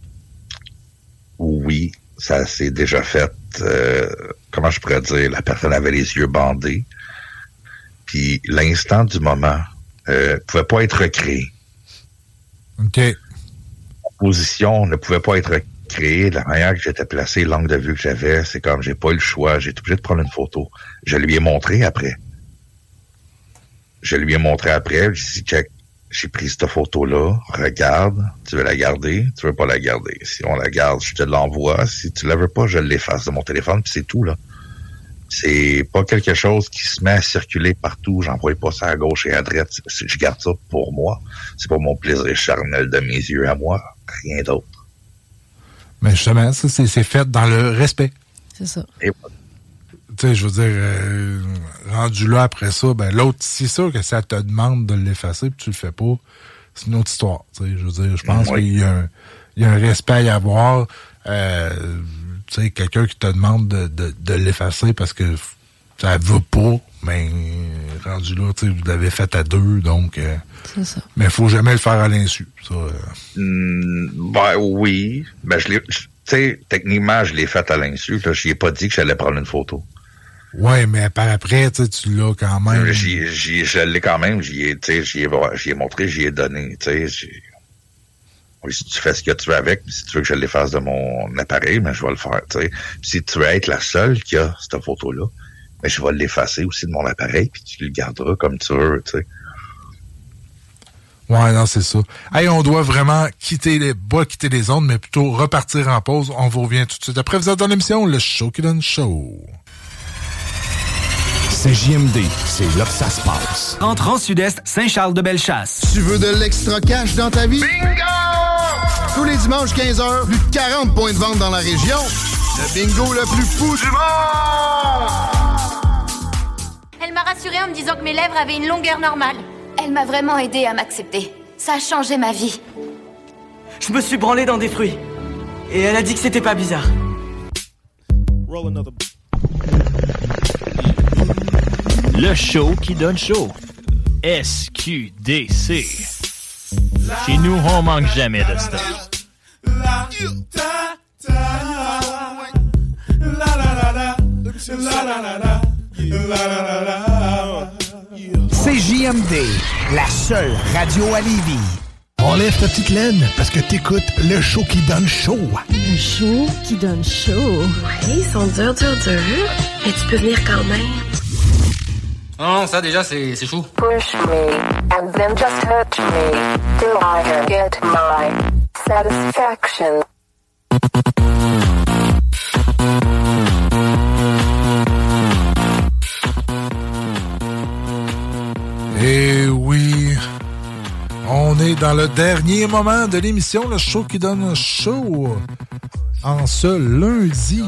oui, ça s'est déjà fait. Comment je pourrais dire? La personne avait les yeux bandés. Puis l'instant du moment pouvait pas être recréé. OK. La position ne pouvait pas être recréé de la manière que j'étais placé, l'angle de vue que j'avais. C'est comme, j'ai pas eu le choix. J'ai été obligé de prendre une photo. Je lui ai montré après. Je lui ai dit, check, j'ai pris cette photo-là. Regarde. Tu veux la garder? Tu veux pas la garder? Si on la garde, je te l'envoie. Si tu la veux pas, je l'efface de mon téléphone, puis c'est tout, là. C'est pas quelque chose qui se met à circuler partout. J'envoie pas ça à gauche et à droite. Je garde ça pour moi. C'est pour mon plaisir charnel de mes yeux à moi. Rien d'autre. Mais justement, ça, c'est fait dans le respect. C'est ça. Et tu sais, je veux dire, rendu là après ça, ben l'autre, c'est sûr que ça te demande de l'effacer puis tu le fais pas, c'est une autre histoire. Tu sais, je veux dire, je pense qu'il y a un respect à y avoir. Tu sais, quelqu'un qui te demande de l'effacer parce que ça veut pas, mais rendu là, tu sais, vous l'avez fait à deux, donc... c'est ça. Mais il faut jamais le faire à l'insu, ça. Ben oui, ben tu sais, techniquement, je l'ai fait à l'insu, là, j'y ai pas dit que j'allais prendre une photo. Ouais, mais par après, tu l'as quand même. Je l'ai quand même, j'y ai montré, j'y ai donné, tu sais, oui, si tu fais ce que tu veux avec, si tu veux que je l'efface de mon appareil, ben, je vais le faire, tu sais. Si tu veux être la seule qui a cette photo-là, ben, je vais l'effacer aussi de mon appareil, puis tu le garderas comme tu veux, tu sais. Ouais, non, c'est ça. Hey, on doit vraiment quitter les ondes, mais plutôt repartir en pause. On vous revient tout de suite. Après, vous êtes dans l'émission Le Show qui donne show. C'est JMD, c'est là que ça se passe. Entrant Sud-Est, Saint-Charles-de-Bellechasse. Tu veux de l'extra cash dans ta vie? Bingo! Tous les dimanches 15h, plus de 40 points de vente dans la région. Le bingo le plus fou du monde! Elle m'a rassurée en me disant que mes lèvres avaient une longueur normale. Elle m'a vraiment aidée à m'accepter. Ça a changé ma vie. Je me suis branlé dans des fruits. Et elle a dit que c'était pas bizarre. Le show qui donne chaud. SQDC. Chez nous, on manque jamais de stuff. C'est JMD, la seule radio à Lévis. Enlève ta petite laine parce que t'écoutes le show qui donne chaud. Le show qui donne chaud. Ouais, ils sont durs. Mais tu peux venir quand même. Non, ça déjà, c'est chaud. Push me, and then just hurt me, till I get my satisfaction. Et oui, on est dans le dernier moment de l'émission, le show qui donne chaud, en ce lundi.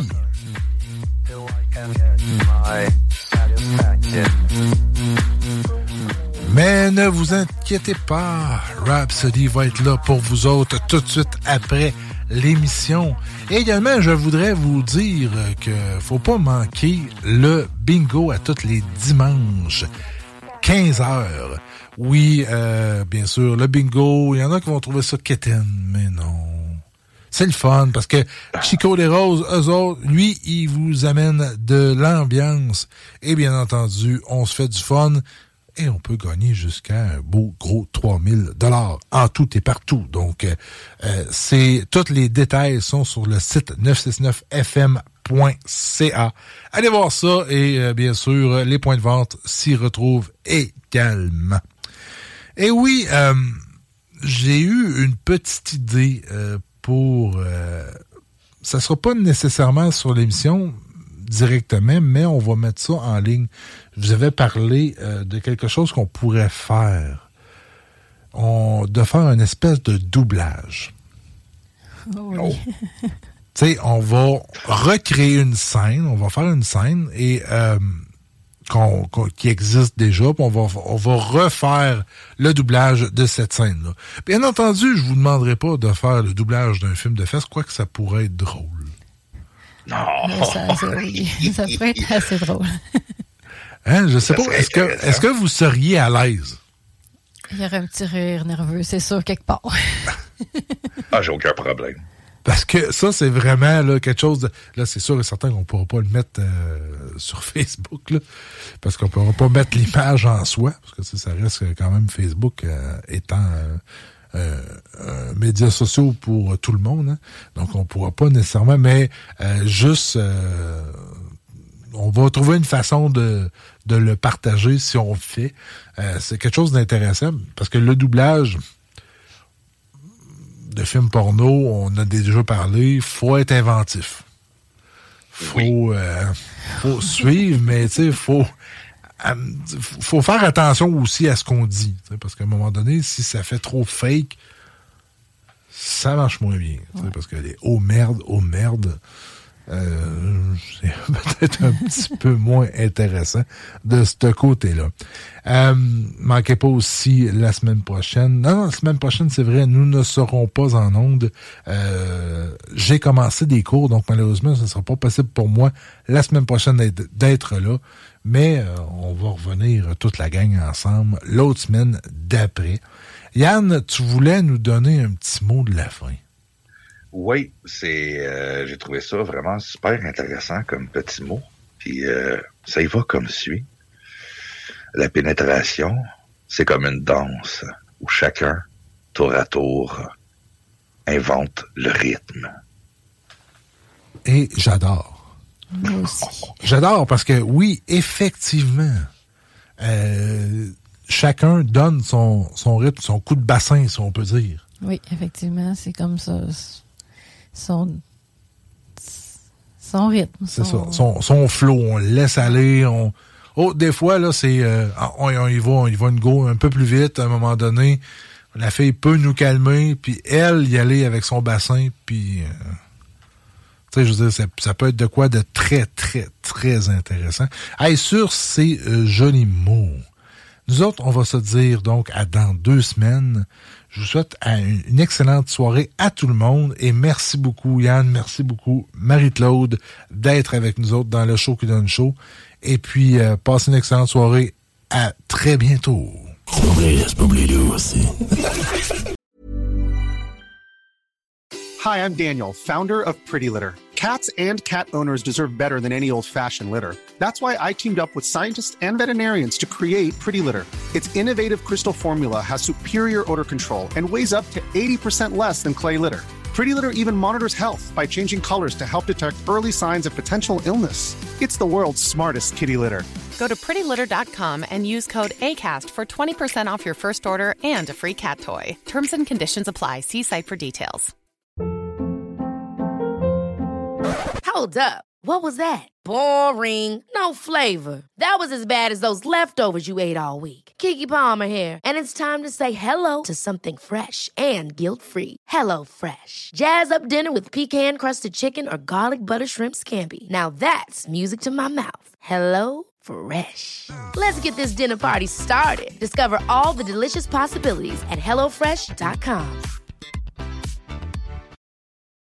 Mais ne vous inquiétez pas, Rhapsody va être là pour vous autres tout de suite après l'émission. Et également, je voudrais vous dire que faut pas manquer le bingo à tous les dimanches, 15h. Oui, bien sûr, le bingo, il y en a qui vont trouver ça quétaine, mais non. C'est le fun, parce que Chico des Roses, eux autres, lui, il vous amène de l'ambiance. Et bien entendu, on se fait du fun. Et on peut gagner jusqu'à un beau gros 3000 $ en tout et partout. Donc, tous les détails sont sur le site 969fm.ca. Allez voir ça et bien sûr, les points de vente s'y retrouvent également. Et oui, j'ai eu une petite idée pour... ça sera pas nécessairement sur l'émission directement, mais on va mettre ça en ligne. Je vous avais parlé de quelque chose qu'on pourrait faire. De faire une espèce de doublage. Oui. Tu sais, on va recréer une scène, on va faire une scène et qui existe déjà, puis on va refaire le doublage de cette scène-là. Bien entendu, je vous demanderai pas de faire le doublage d'un film de fesses, quoique ça pourrait être drôle. Non. Ça pourrait être assez drôle. Hein, je sais pas, est-ce que vous seriez à l'aise? Il y aurait un petit rire nerveux, c'est sûr, quelque part. Ah, j'ai aucun problème. Parce que ça, c'est vraiment là, quelque chose de... Là, c'est sûr et certain qu'on ne pourra pas le mettre sur Facebook, là, parce qu'on ne pourra pas mettre l'image en soi, parce que ça reste quand même Facebook étant médias sociaux pour tout le monde, hein. Donc on pourra pas nécessairement, mais on va trouver une façon de le partager si on le fait. C'est quelque chose d'intéressant parce que le doublage de films porno, on a déjà parlé, faut être inventif. Faut suivre, mais tu sais, faut faire attention aussi à ce qu'on dit, parce qu'à un moment donné, si ça fait trop fake, ça marche moins bien, parce que les oh merde, c'est peut-être un petit peu moins intéressant de ce côté-là. Manquez pas aussi la semaine prochaine. Non, la semaine prochaine, c'est vrai, nous ne serons pas en onde. J'ai commencé des cours, donc malheureusement, ce ne sera pas possible pour moi la semaine prochaine d'être là. Mais on va revenir toute la gang ensemble l'autre semaine d'après. Yann, tu voulais nous donner un petit mot de la fin. Oui, j'ai trouvé ça vraiment super intéressant comme petit mot. Puis ça y va comme suit. La pénétration, c'est comme une danse où chacun, tour à tour, invente le rythme. Et j'adore. Moi aussi. J'adore parce que oui, effectivement, chacun donne son rythme, son coup de bassin, si on peut dire. Oui, effectivement, c'est comme ça. Son rythme. C'est ça. Son flow, on le laisse aller. Des fois, là, c'est on y va une go un peu plus vite. À un moment donné, la fille peut nous calmer, puis elle y aller avec son bassin, puis tu sais, je veux dire, ça peut être de quoi de très, très, très intéressant. Hey, sur ces jolis mots, nous autres, on va se dire donc à dans 2 semaines. Je vous souhaite une excellente soirée à tout le monde et merci beaucoup Yann, merci beaucoup Marie-Claude d'être avec nous autres dans le show qui donne chaud. Et puis, passez une excellente soirée. À très bientôt. Hi, I'm Daniel, founder of Pretty Litter. Cats and cat owners deserve better than any old-fashioned litter. That's why I teamed up with scientists and veterinarians to create Pretty Litter. Its innovative crystal formula has superior odor control and weighs up to 80% less than clay litter. Pretty Litter even monitors health by changing colors to help detect early signs of potential illness. It's the world's smartest kitty litter. Go to prettylitter.com and use code ACAST for 20% off your first order and a free cat toy. Terms and conditions apply. See site for details. Hold up. What was that? Boring. No flavor. That was as bad as those leftovers you ate all week. Keke Palmer here, and it's time to say hello to something fresh and guilt-free. Hello Fresh. Jazz up dinner with pecan-crusted chicken or garlic butter shrimp scampi. Now that's music to my mouth. Hello Fresh. Let's get this dinner party started. Discover all the delicious possibilities at HelloFresh.com.